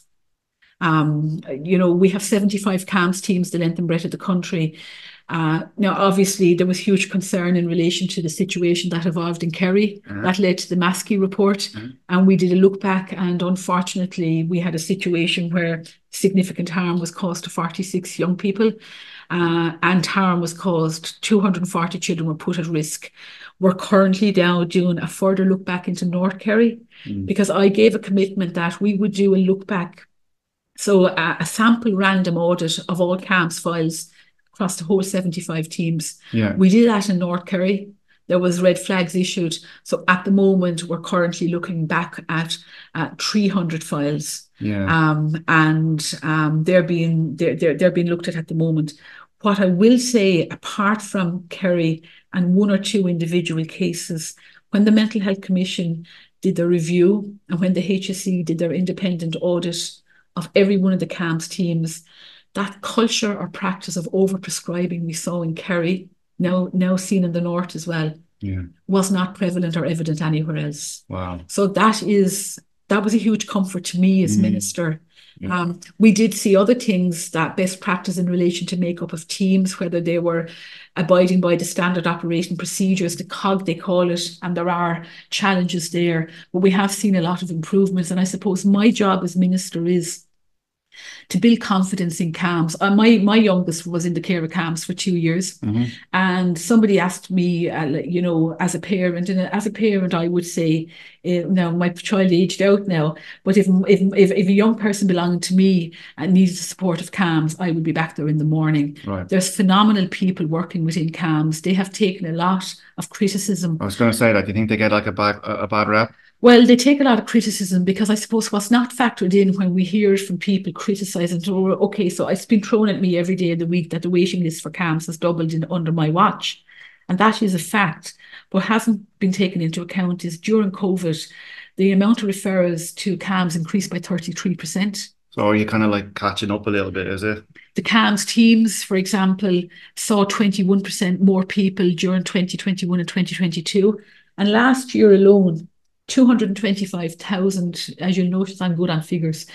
[SPEAKER 2] We have 75 CAMHS teams the length and breadth of the country. Now, obviously, there was huge concern in relation to the situation that evolved in Kerry. That led to the Maskey report. And we did a look back, and unfortunately, we had a situation where significant harm was caused to 46 young people. And harm was caused, 240 children were put at risk. We're currently now doing a further look back into North Kerry, because I gave a commitment that we would do a look back. So a sample random audit of all CAMHS files across the whole 75 teams. We did that in North Kerry. There was red flags issued. So at the moment, we're currently looking back at 300 files. And they're being looked at the moment. What I will say, apart from Kerry and 1 or 2 individual cases, when the Mental Health Commission did their review and when the HSE did their independent audit of every one of the CAMHS teams, that culture or practice of overprescribing we saw in Kerry, now seen in the north as well, was not prevalent or evident anywhere else.
[SPEAKER 1] Wow.
[SPEAKER 2] So that was a huge comfort to me as minister. We did see other things, that best practice in relation to makeup of teams, whether they were abiding by the standard operating procedures, the COG they call it, and there are challenges there. But we have seen a lot of improvements, and I suppose my job as minister is to build confidence in CAMHS. My youngest was in the care of CAMHS for 2 years, and somebody asked me, as a parent, and as a parent, I would say, now my child aged out now, but if a young person belonging to me needed the support of CAMHS, I would be back there in the morning. There's phenomenal people working within CAMHS. They have taken a lot of criticism.
[SPEAKER 1] I was going to say that. Do you think they get like a bad rep?
[SPEAKER 2] Well, they take a lot of criticism because I suppose what's not factored in when we hear it from people criticising, so, okay, so it's been thrown at me every day of the week that the waiting list for CAMHS has doubled under my watch. And that is a fact. What hasn't been taken into account is during COVID, the amount of referrals to CAMHS increased by 33%.
[SPEAKER 1] So are you kind of like catching up a little bit, is it?
[SPEAKER 2] The CAMHS teams, for example, saw 21% more people during 2021 and 2022. And last year alone, 225,000, as you'll notice, I'm good on figures,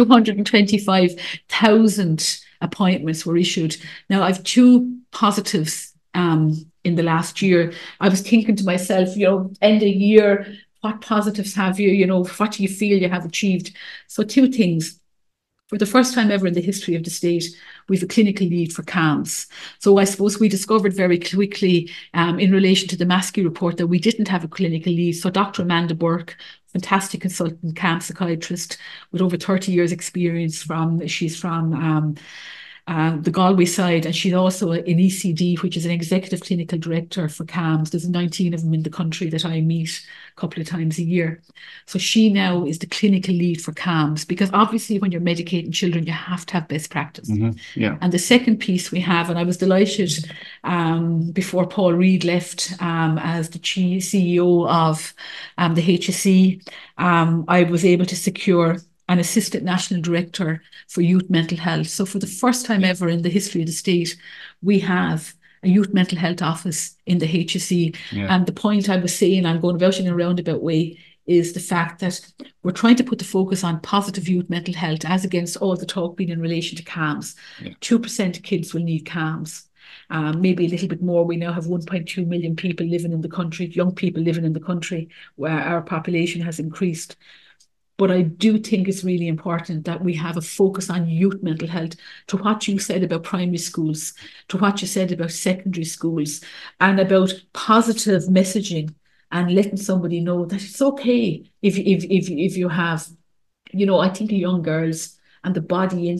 [SPEAKER 2] 225,000 appointments were issued. Now, I've two positives in the last year. I was thinking to myself, end of year, what positives have you, what do you feel you have achieved? So two things. For the first time ever in the history of the state, we have a clinical lead for CAMHS. So I suppose we discovered very quickly in relation to the Maskey report that we didn't have a clinical lead. So Dr. Amanda Burke, fantastic consultant, CAMHS psychiatrist with over 30 years experience she's from the Galway side, and she's also in ECD, which is an executive clinical director for CAMHS. There's 19 of them in the country that I meet a couple of times a year. So she now is the clinical lead for CAMHS, because obviously when you're medicating children, you have to have best practice.
[SPEAKER 1] Yeah.
[SPEAKER 2] And the second piece we have, and I was delighted before Paul Reid left as the CEO of the HSE, I was able to secure an assistant national director for youth mental health. So for the first time ever in the history of the state, we have a youth mental health office in the HSE.
[SPEAKER 1] Yeah.
[SPEAKER 2] And the point I was saying, I'm going about in a roundabout way, is the fact that we're trying to put the focus on positive youth mental health as against all the talk being in relation to CAMHS.
[SPEAKER 1] Yeah.
[SPEAKER 2] 2% of kids will need CAMHS. Maybe a little bit more. We now have 1.2 million people living in the country, young people living in the country, where our population has increased. But I do think it's really important that we have a focus on youth mental health, to what you said about primary schools, to what you said about secondary schools, and about positive messaging and letting somebody know that it's okay if you have, I think of young girls and the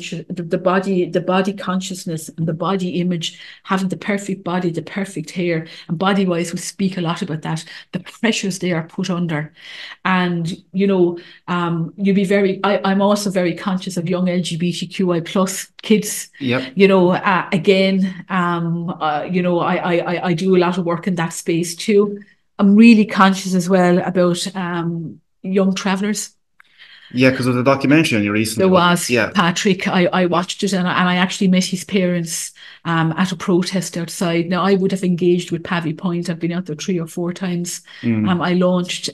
[SPEAKER 2] body consciousness and the body image, having the perfect body, the perfect hair, and body wise, we speak a lot about that, the pressures they are put under. And I'm also very conscious of young LGBTQI plus kids.
[SPEAKER 1] Yep.
[SPEAKER 2] I do a lot of work in that space too. I'm really conscious as well about young travellers.
[SPEAKER 1] Yeah, because of the documentary on you recently.
[SPEAKER 2] There was,
[SPEAKER 1] yeah.
[SPEAKER 2] Patrick. I watched it, and I actually met his parents at a protest outside. Now, I would have engaged with Pavy Point. I've been out there 3 or 4 times. I launched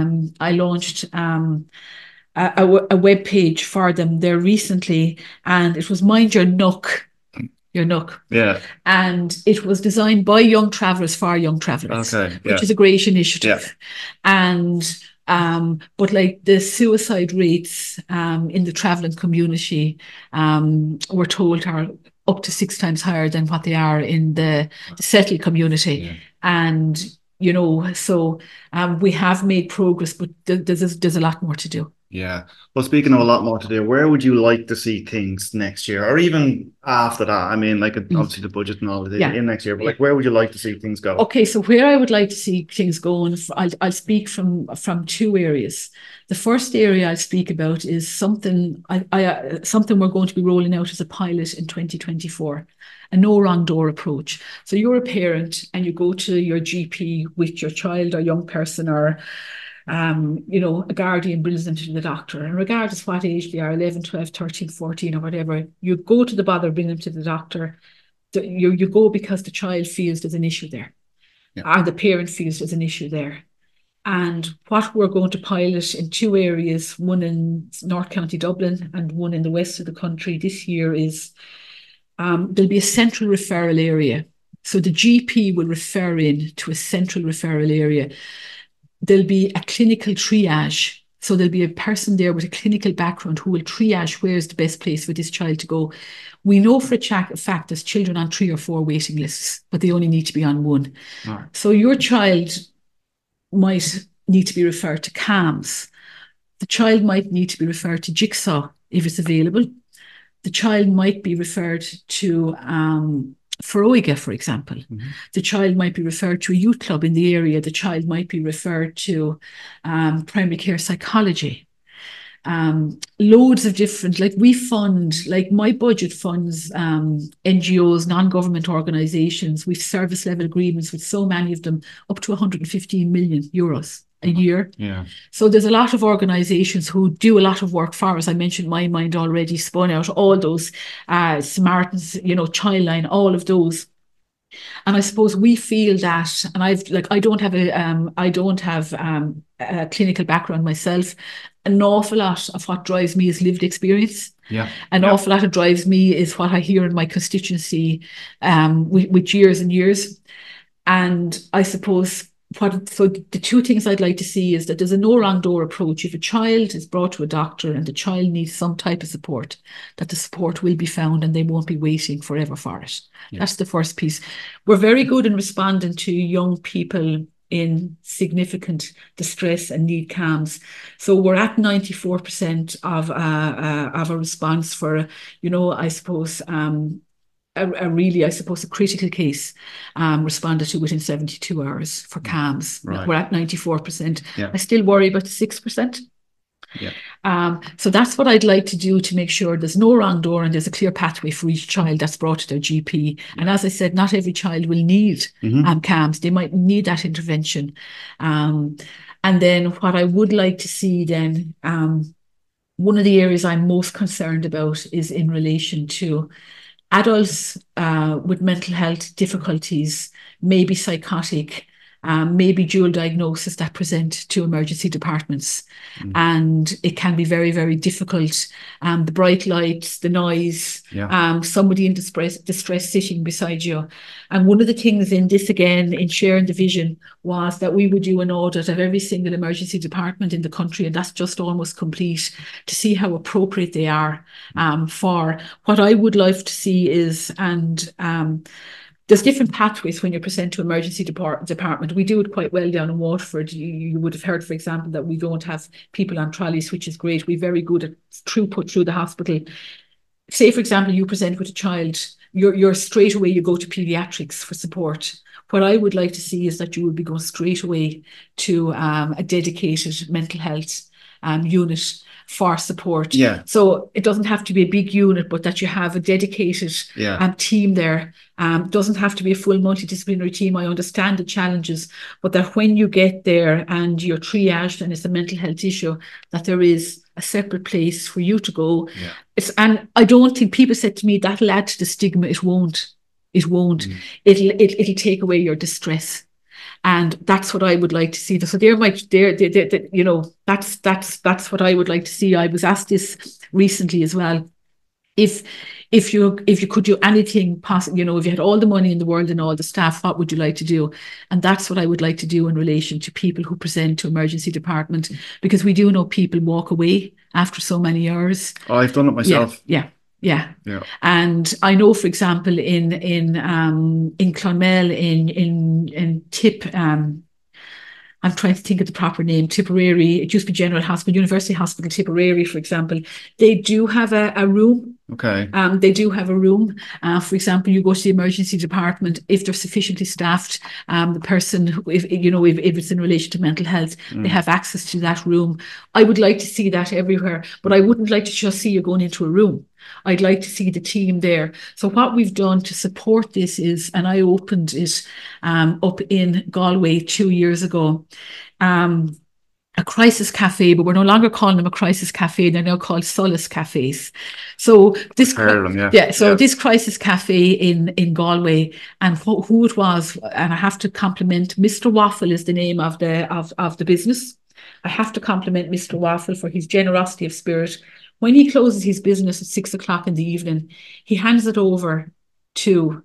[SPEAKER 2] a web page for them there recently, and it was Mind Your Nook. Your Nook.
[SPEAKER 1] Yeah.
[SPEAKER 2] And it was designed by young travellers for young travellers,
[SPEAKER 1] okay,
[SPEAKER 2] which is a great initiative.
[SPEAKER 1] Yeah.
[SPEAKER 2] And but like the suicide rates in the travelling community, we're told are up to 6 times higher than what they are in the settled community.
[SPEAKER 1] Yeah.
[SPEAKER 2] And so we have made progress, but there's a lot more to do.
[SPEAKER 1] Yeah. Well, speaking of a lot more to do, where would you like to see things next year, or even after that? I mean, like obviously the budget and all of it in next year, but like where would you like to see things go?
[SPEAKER 2] Okay, so where I would like to see things going, I'll speak from 2 areas. The first area I'll speak about is something we're going to be rolling out as a pilot in 2024. A no wrong door approach. So you're a parent and you go to your GP with your child or young person, or a guardian brings them to the doctor, and regardless what age they are, 11, 12, 13, 14 or whatever, you go to the bother, bring them to the doctor. You go because the child feels there's an issue there, or the parent feels there's an issue there. And what we're going to pilot in 2 areas, one in North County Dublin and one in the west of the country this year, is there'll be a central referral area. So the GP will refer in to a central referral area. There'll be a clinical triage. So there'll be a person there with a clinical background who will triage where's the best place for this child to go. We know for a fact there's children on 3 or 4 waiting lists, but they only need to be on 1.
[SPEAKER 1] Right.
[SPEAKER 2] So your child might need to be referred to CAMHS. The child might need to be referred to Jigsaw if it's available. The child might be referred to Foróige, for example. The child might be referred to a youth club in the area. The child might be referred to primary care psychology. Loads of different, like we fund, like my budget funds NGOs, non-government organizations. We've service level agreements with so many of them, up to 115 million euros a year.
[SPEAKER 1] Yeah.
[SPEAKER 2] So there's a lot of organizations who do a lot of work for us. I mentioned My Mind already, spun out all those, Samaritans, Childline, all of those. And I suppose we feel that, and I don't have a clinical background myself. An awful lot of what drives me is lived experience.
[SPEAKER 1] Yeah.
[SPEAKER 2] An awful lot of drives me is what I hear in my constituency, with years and years. And I suppose so the two things I'd like to see is that there's a no wrong door approach. If a child is brought to a doctor and the child needs some type of support, that the support will be found and they won't be waiting forever for it. Yeah. That's the first piece. We're very good in responding to young people in significant distress and need CAMHS. So we're at 94% of a response for, I suppose, a critical case responded to within 72 hours for CAMHS. Right. We're at 94%. Yeah. I still worry about the 6%. Yeah. So that's what I'd like to do to make sure there's no wrong door and there's a clear pathway for each child that's brought to their GP. Yeah. And as I said, not every child will need CAMHS. They might need that intervention. And then what I would like to see then, one of the areas I'm most concerned about is in relation to adults with mental health difficulties, maybe psychotic, maybe dual diagnosis that present to emergency departments. And it can be very, very difficult. The bright lights, the noise, somebody in distress sitting beside you. And one of the things in this, again, in sharing the vision, was that we would do an audit of every single emergency department in the country, and that's just almost complete, to see how appropriate they are for what I would love to see is, there's different pathways when you present to emergency department. We do it quite well down in Waterford. You would have heard, for example, that we don't have people on trolleys, which is great. We're very good at throughput through the hospital. Say, for example, you present with a child, you're straight away, you go to paediatrics for support. What I would like to see is that you would be going straight away to a dedicated mental health unit for support. Yeah. So it doesn't have to be a big unit, but that you have a dedicated team there. Doesn't have to be a full multidisciplinary team. I understand the challenges, but that when you get there and you're triaged and it's a mental health issue, that there is a separate place for you to go. Yeah. And I don't think, people said to me, that'll add to the stigma. It won't. It'll take away your distress. And that's what I would like to see. So that's what I would like to see. I was asked this recently as well. If you could do anything possible, if you had all the money in the world and all the staff, what would you like to do? And that's what I would like to do in relation to people who present to emergency department, because we do know people walk away after so many hours.
[SPEAKER 1] Oh, I've done it myself.
[SPEAKER 2] Yeah. And I know, for example, in Clonmel, in Tip, I'm trying to think of the proper name, Tipperary. It used to be General Hospital, University Hospital Tipperary, for example. They do have a room.
[SPEAKER 1] Okay.
[SPEAKER 2] They do have a room. For example, you go to the emergency department, if they're sufficiently staffed, the person, if it's in relation to mental health, they have access to that room. I would like to see that everywhere, but I wouldn't like to just see you going into a room. I'd like to see the team there. So what we've done to support this is, and I opened it up in Galway 2 years ago, a crisis cafe, but we're no longer calling them a crisis cafe. They're now called solace cafes. So this, this crisis cafe in Galway, and who it was, and I have to compliment Mr. Waffle is the name of the business. I have to compliment Mr. Waffle for his generosity of spirit. When he closes his business at 6 o'clock in the evening, he hands it over to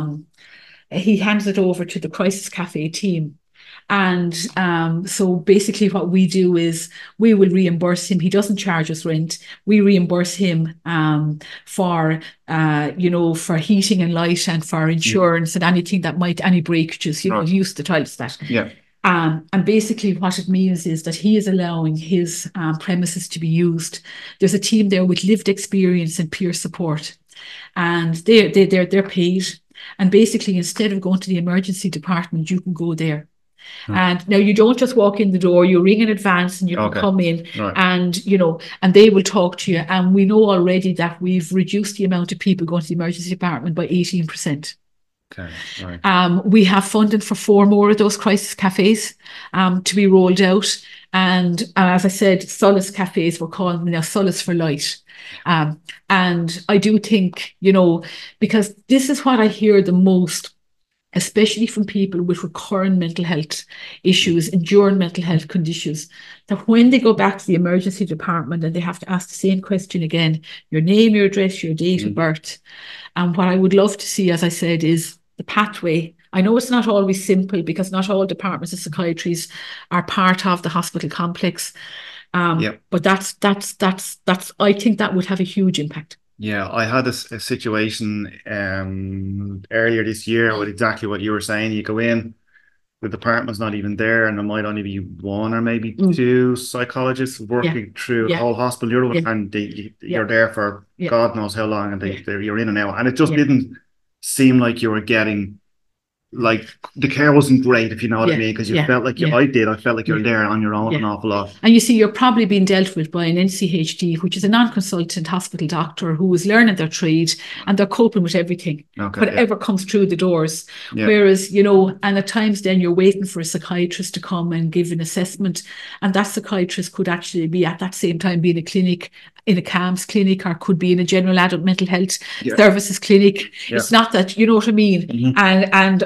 [SPEAKER 2] the crisis cafe team. And so basically what we do is we will reimburse him. He doesn't charge us rent. We reimburse him for heating and light and for insurance and anything that any breakages, use the toilets that.
[SPEAKER 1] Yeah.
[SPEAKER 2] And basically what it means is that he is allowing his premises to be used. There's a team there with lived experience and peer support, and they're paid. And basically, instead of going to the emergency department, you can go there. And now you don't just walk in the door, you ring in advance and you can come in and, and they will talk to you. And we know already that we've reduced the amount of people going to the emergency department by 18%.
[SPEAKER 1] Okay, right.
[SPEAKER 2] We have funding for 4 more of those crisis cafes to be rolled out. And as I said, solace cafes, we're calling them now Solace for Light. And I do think, because this is what I hear the most, especially from people with recurrent mental health issues, enduring mental health conditions, that when they go back to the emergency department and they have to ask the same question again, your name, your address, your date of birth. And what I would love to see, as I said, is the pathway. I know it's not always simple because not all departments of psychiatries are part of the hospital complex. But that's I think that would have a huge impact.
[SPEAKER 1] Yeah, I had a situation earlier this year with exactly what you were saying. You go in, the department's not even there, and there might only be 1 or maybe 2 psychologists working through the whole hospital. You're the one, and you're there for God knows how long, and you're in and out. And it just didn't seem like you were getting, like, the care wasn't great, if you know what I mean, because you felt like I felt like you're there on your own an awful lot.
[SPEAKER 2] And you see, you're probably being dealt with by an NCHD, which is a non-consultant hospital doctor who is learning their trade, and they're coping with everything, whatever comes through the doors. Whereas, and at times then you're waiting for a psychiatrist to come and give an assessment, and that psychiatrist could actually be at that same time be in a clinic, in a CAMHS clinic, or could be in a general adult mental health services clinic. It's not that, you know what I mean? And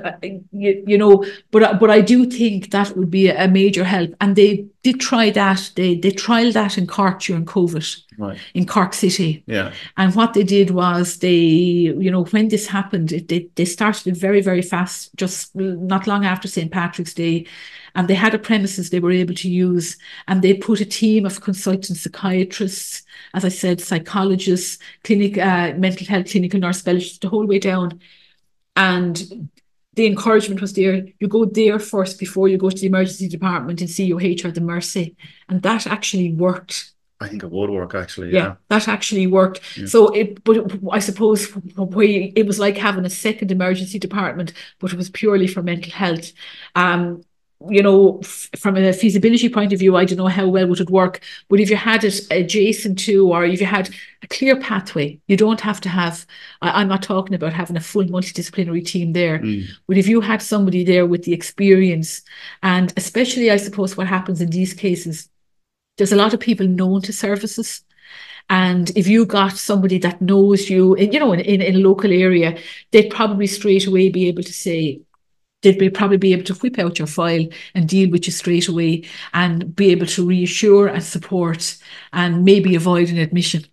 [SPEAKER 2] but I do think that would be a major help. And they did try that. They trialed that in Cork during COVID, in Cork City. And what they did was when this happened, they started it very, very fast, just not long after St. Patrick's Day. And they had a premises they were able to use, and they put a team of consultant psychiatrists, as I said, psychologists, mental health clinical nurse specialists, the whole way down. And the encouragement was there. You go there first before you go to the emergency department and see your HR, the Mercy. And that actually worked.
[SPEAKER 1] I think it would work, actually.
[SPEAKER 2] Yeah, that actually worked. So but I suppose it was like having a second emergency department, but it was purely for mental health. From a feasibility point of view, I don't know how well would it work, but if you had it adjacent to, or if you had a clear pathway, you don't have to have, I'm not talking about having a full multidisciplinary team there, but if you had somebody there with the experience, and especially, I suppose, what happens in these cases, there's a lot of people known to services. And if you got somebody that knows you, in a local area, they'd probably straight away be able to say, they'd probably be able to whip out your file and deal with you straight away and be able to reassure and support and maybe avoid an admission.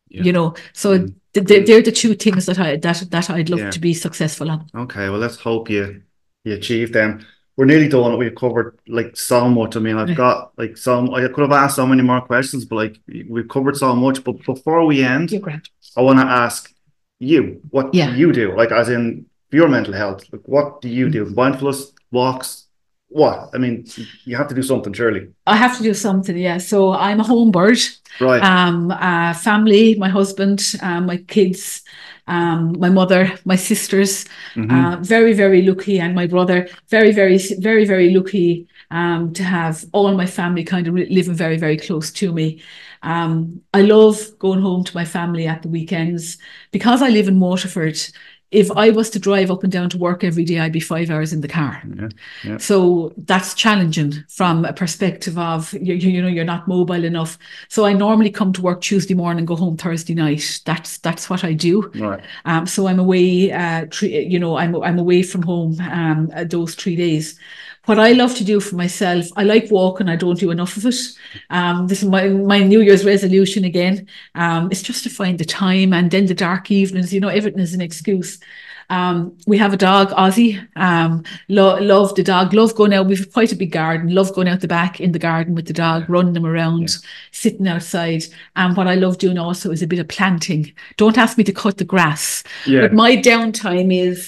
[SPEAKER 2] So they're the 2 things that I'd love to be successful on.
[SPEAKER 1] Okay, well, let's hope you achieve them. We're nearly done. We've covered so much. I mean, I've got I could have asked so many more questions, but we've covered so much. But before we end, I want to ask you, what do you do? As in your mental health, what do you do? Mindfulness, walks, what? I mean, you have to do something, surely.
[SPEAKER 2] I have to do something, yeah. So I'm a home bird.
[SPEAKER 1] Right.
[SPEAKER 2] Family, my husband, my kids, my mother, my sisters, very, very lucky, and my brother, very, very, very, very lucky to have all my family kind of living very, very close to me. I love going home to my family at the weekends. Because I live in Waterford, if I was to drive up and down to work every day, I'd be 5 hours in the car. So that's challenging from a perspective of, you're not mobile enough. So I normally come to work Tuesday morning, go home Thursday night. That's what I do.
[SPEAKER 1] Right.
[SPEAKER 2] So I'm away, I'm away from home those 3 days. What I love to do for myself, I like walking. I don't do enough of it. This is my New Year's resolution again. It's just to find the time, and then the dark evenings, everything is an excuse. We have a dog, Ozzy. Love the dog. Love going out. We've quite a big garden. Love going out the back in the garden with the dog, running them around, sitting outside. And what I love doing also is a bit of planting. Don't ask me to cut the grass. But my downtime is,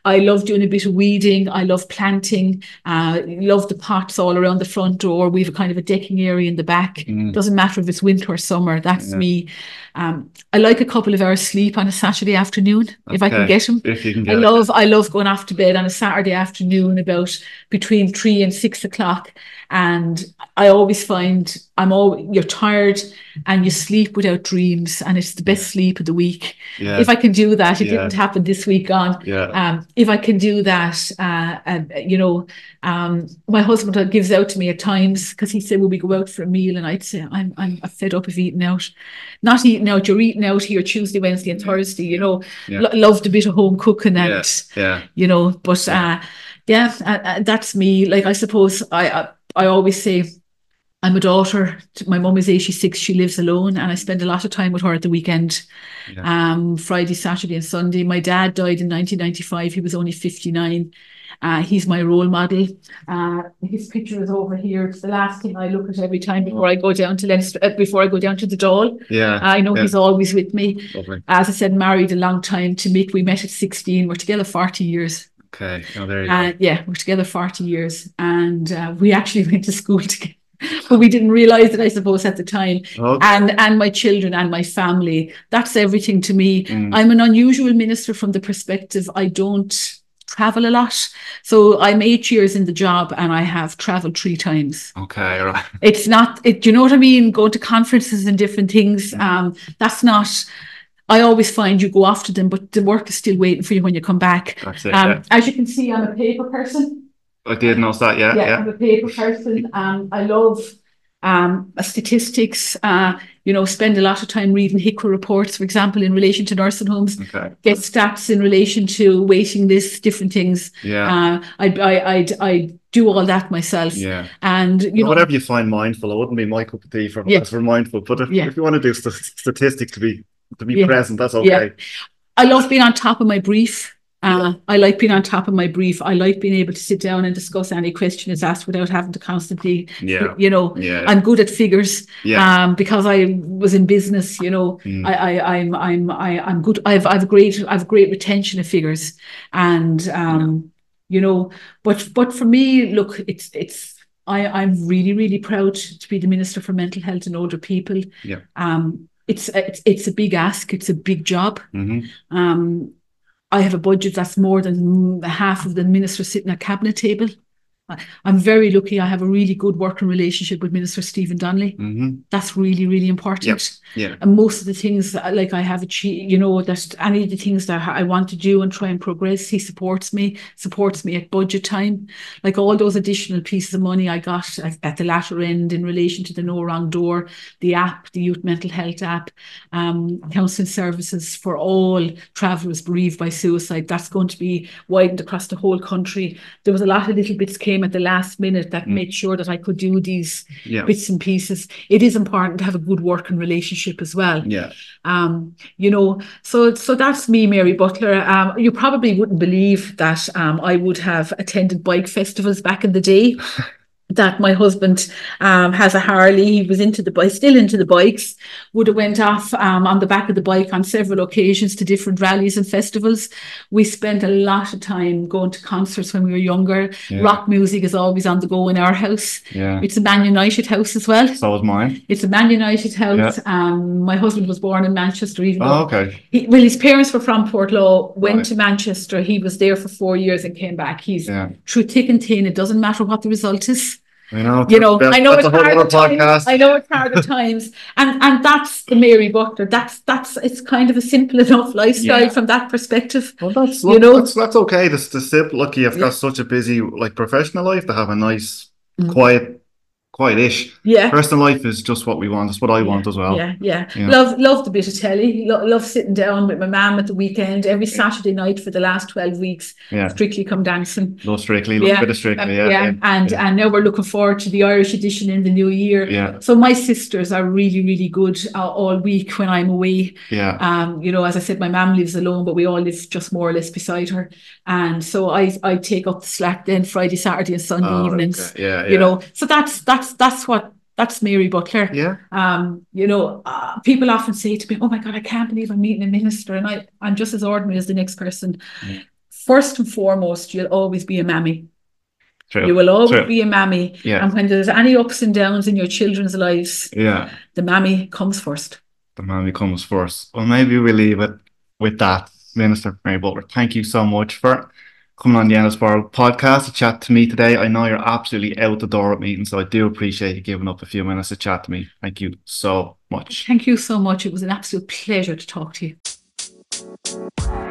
[SPEAKER 2] I love doing a bit of weeding. I love planting. Love the pots all around the front door. We have a kind of a decking area in the back. Doesn't matter if it's winter or summer. That's me. I like a couple of hours sleep on a Saturday afternoon if I can get them.
[SPEAKER 1] If you can
[SPEAKER 2] I love going off to bed on a Saturday afternoon about between 3 and 6 o'clock. And I always find you're tired and you sleep without dreams, and it's the best sleep of the week. If I can do that, it didn't happen this week on. If I can do that, my husband gives out to me at times because he said, "Will we go out for a meal?" And I'd say, "I'm fed up of eating out." Not eating out. You're eating out here Tuesday, Wednesday, and Thursday. You know, loved a bit of home cooking, and you know, but that's me. Like, I suppose I always say, I'm a daughter. My mum is 86. She lives alone, and I spend a lot of time with her at the weekend. Friday, Saturday, and Sunday. My dad died in 1995. He was only 59. He's my role model. His picture is over here. It's the last thing I look at every time before I go down to Leinster, before I go down to the Dáil. I know he's always with me.
[SPEAKER 1] Lovely.
[SPEAKER 2] As I said, married a long time to Mick. We met at 16. We're together 40 years.
[SPEAKER 1] Okay. Oh, there you go.
[SPEAKER 2] Yeah, we're together 40 years, and we actually went to school together. But we didn't realize it, I suppose, at the time. And my children and my family, that's everything to me. I'm an unusual minister from the perspective I don't travel a lot. So I'm 8 years in the job and I have traveled 3 times.
[SPEAKER 1] Okay, right.
[SPEAKER 2] It's not, do you know what I mean? Going to conferences and different things. That's not, I always find you go off to them, but the work is still waiting for you when you come back.
[SPEAKER 1] That's it,
[SPEAKER 2] As you can see, I'm a paper person.
[SPEAKER 1] I did notice that, yeah.
[SPEAKER 2] I'm a paper person. I love statistics, spend a lot of time reading HICRA reports, for example, in relation to nursing homes, get stats in relation to waiting lists, different things. I do all that myself. And
[SPEAKER 1] whatever you find mindful, it wouldn't be my cup of tea for mindful, but if you want to do statistics to be present, that's okay.
[SPEAKER 2] I love being on top of my brief. I like being on top of my brief. I like being able to sit down and discuss any question is asked without having to constantly, I'm good at figures because I was in business, I'm good. I've a great retention of figures, and but for me, look, I'm really, really proud to be the Minister for Mental Health and Older People. It's a big ask. It's a big job. I have a budget that's more than half of the minister sitting at cabinet table. I'm very lucky. I have a really good working relationship with Minister Stephen Donnelly. That's really, really important. And most of the things like I have achieved, that any of the things that I want to do and try and progress, he supports me at budget time. Like all those additional pieces of money I got at the latter end in relation to the No Wrong Door, the app, the Youth Mental Health app, counselling services for all travellers bereaved by suicide. That's going to be widened across the whole country. There was a lot of little bits came at the last minute that made sure that I could do these bits and pieces. It is important to have a good working relationship as well. So that's me, Mary Butler. You probably wouldn't believe that I would have attended bike festivals back in the day. That my husband has a Harley. He was still into the bikes, would have went off on the back of the bike on several occasions to different rallies and festivals. We spent a lot of time going to concerts when we were younger. Rock music is always on the go in our house. It's a Man United house as well.
[SPEAKER 1] So was mine.
[SPEAKER 2] It's a Man United house. My husband was born in Manchester. Even though his parents were from Portlaw, went to Manchester. He was there for 4 years and came back. He's through thick and thin. It doesn't matter what the result is.
[SPEAKER 1] I know
[SPEAKER 2] it's hard at times, and that's the Mary Butler. That's it's kind of a simple enough lifestyle from that perspective.
[SPEAKER 1] Well, that's okay. The simple. Look, you've got such a busy professional life to have a nice, quiet-ish. Personal life is just what we want. It's what I want as well.
[SPEAKER 2] Love the bit of telly. Love sitting down with my mum at the weekend every Saturday night for the last 12 weeks. Strictly Come Dancing.
[SPEAKER 1] No Strictly, bit of Strictly.
[SPEAKER 2] And now we're looking forward to the Irish edition in the new year. So my sisters are really, really good all week when I'm away. As I said, my mum lives alone, but we all live just more or less beside her. And so I take up the slack then Friday, Saturday, and Sunday evenings. So that's Mary Butler. People often say to me, "Oh my God, I can't believe I'm meeting a minister," and I'm just as ordinary as the next person. first and foremost, you'll always be a mammy.
[SPEAKER 1] True.
[SPEAKER 2] You will always
[SPEAKER 1] True.
[SPEAKER 2] be a mammy.
[SPEAKER 1] Yeah.
[SPEAKER 2] And when there's any ups and downs in your children's lives,
[SPEAKER 1] Yeah.
[SPEAKER 2] the mammy comes first.
[SPEAKER 1] The mammy comes first. Well, maybe we leave it with that. Minister Mary Butler, thank you so much for coming on the Endless Barrel podcast to chat to me today. I know you're absolutely out the door at meetings, so I do appreciate you giving up a few minutes to chat to me. Thank you so much.
[SPEAKER 2] Thank you so much. It was an absolute pleasure to talk to you.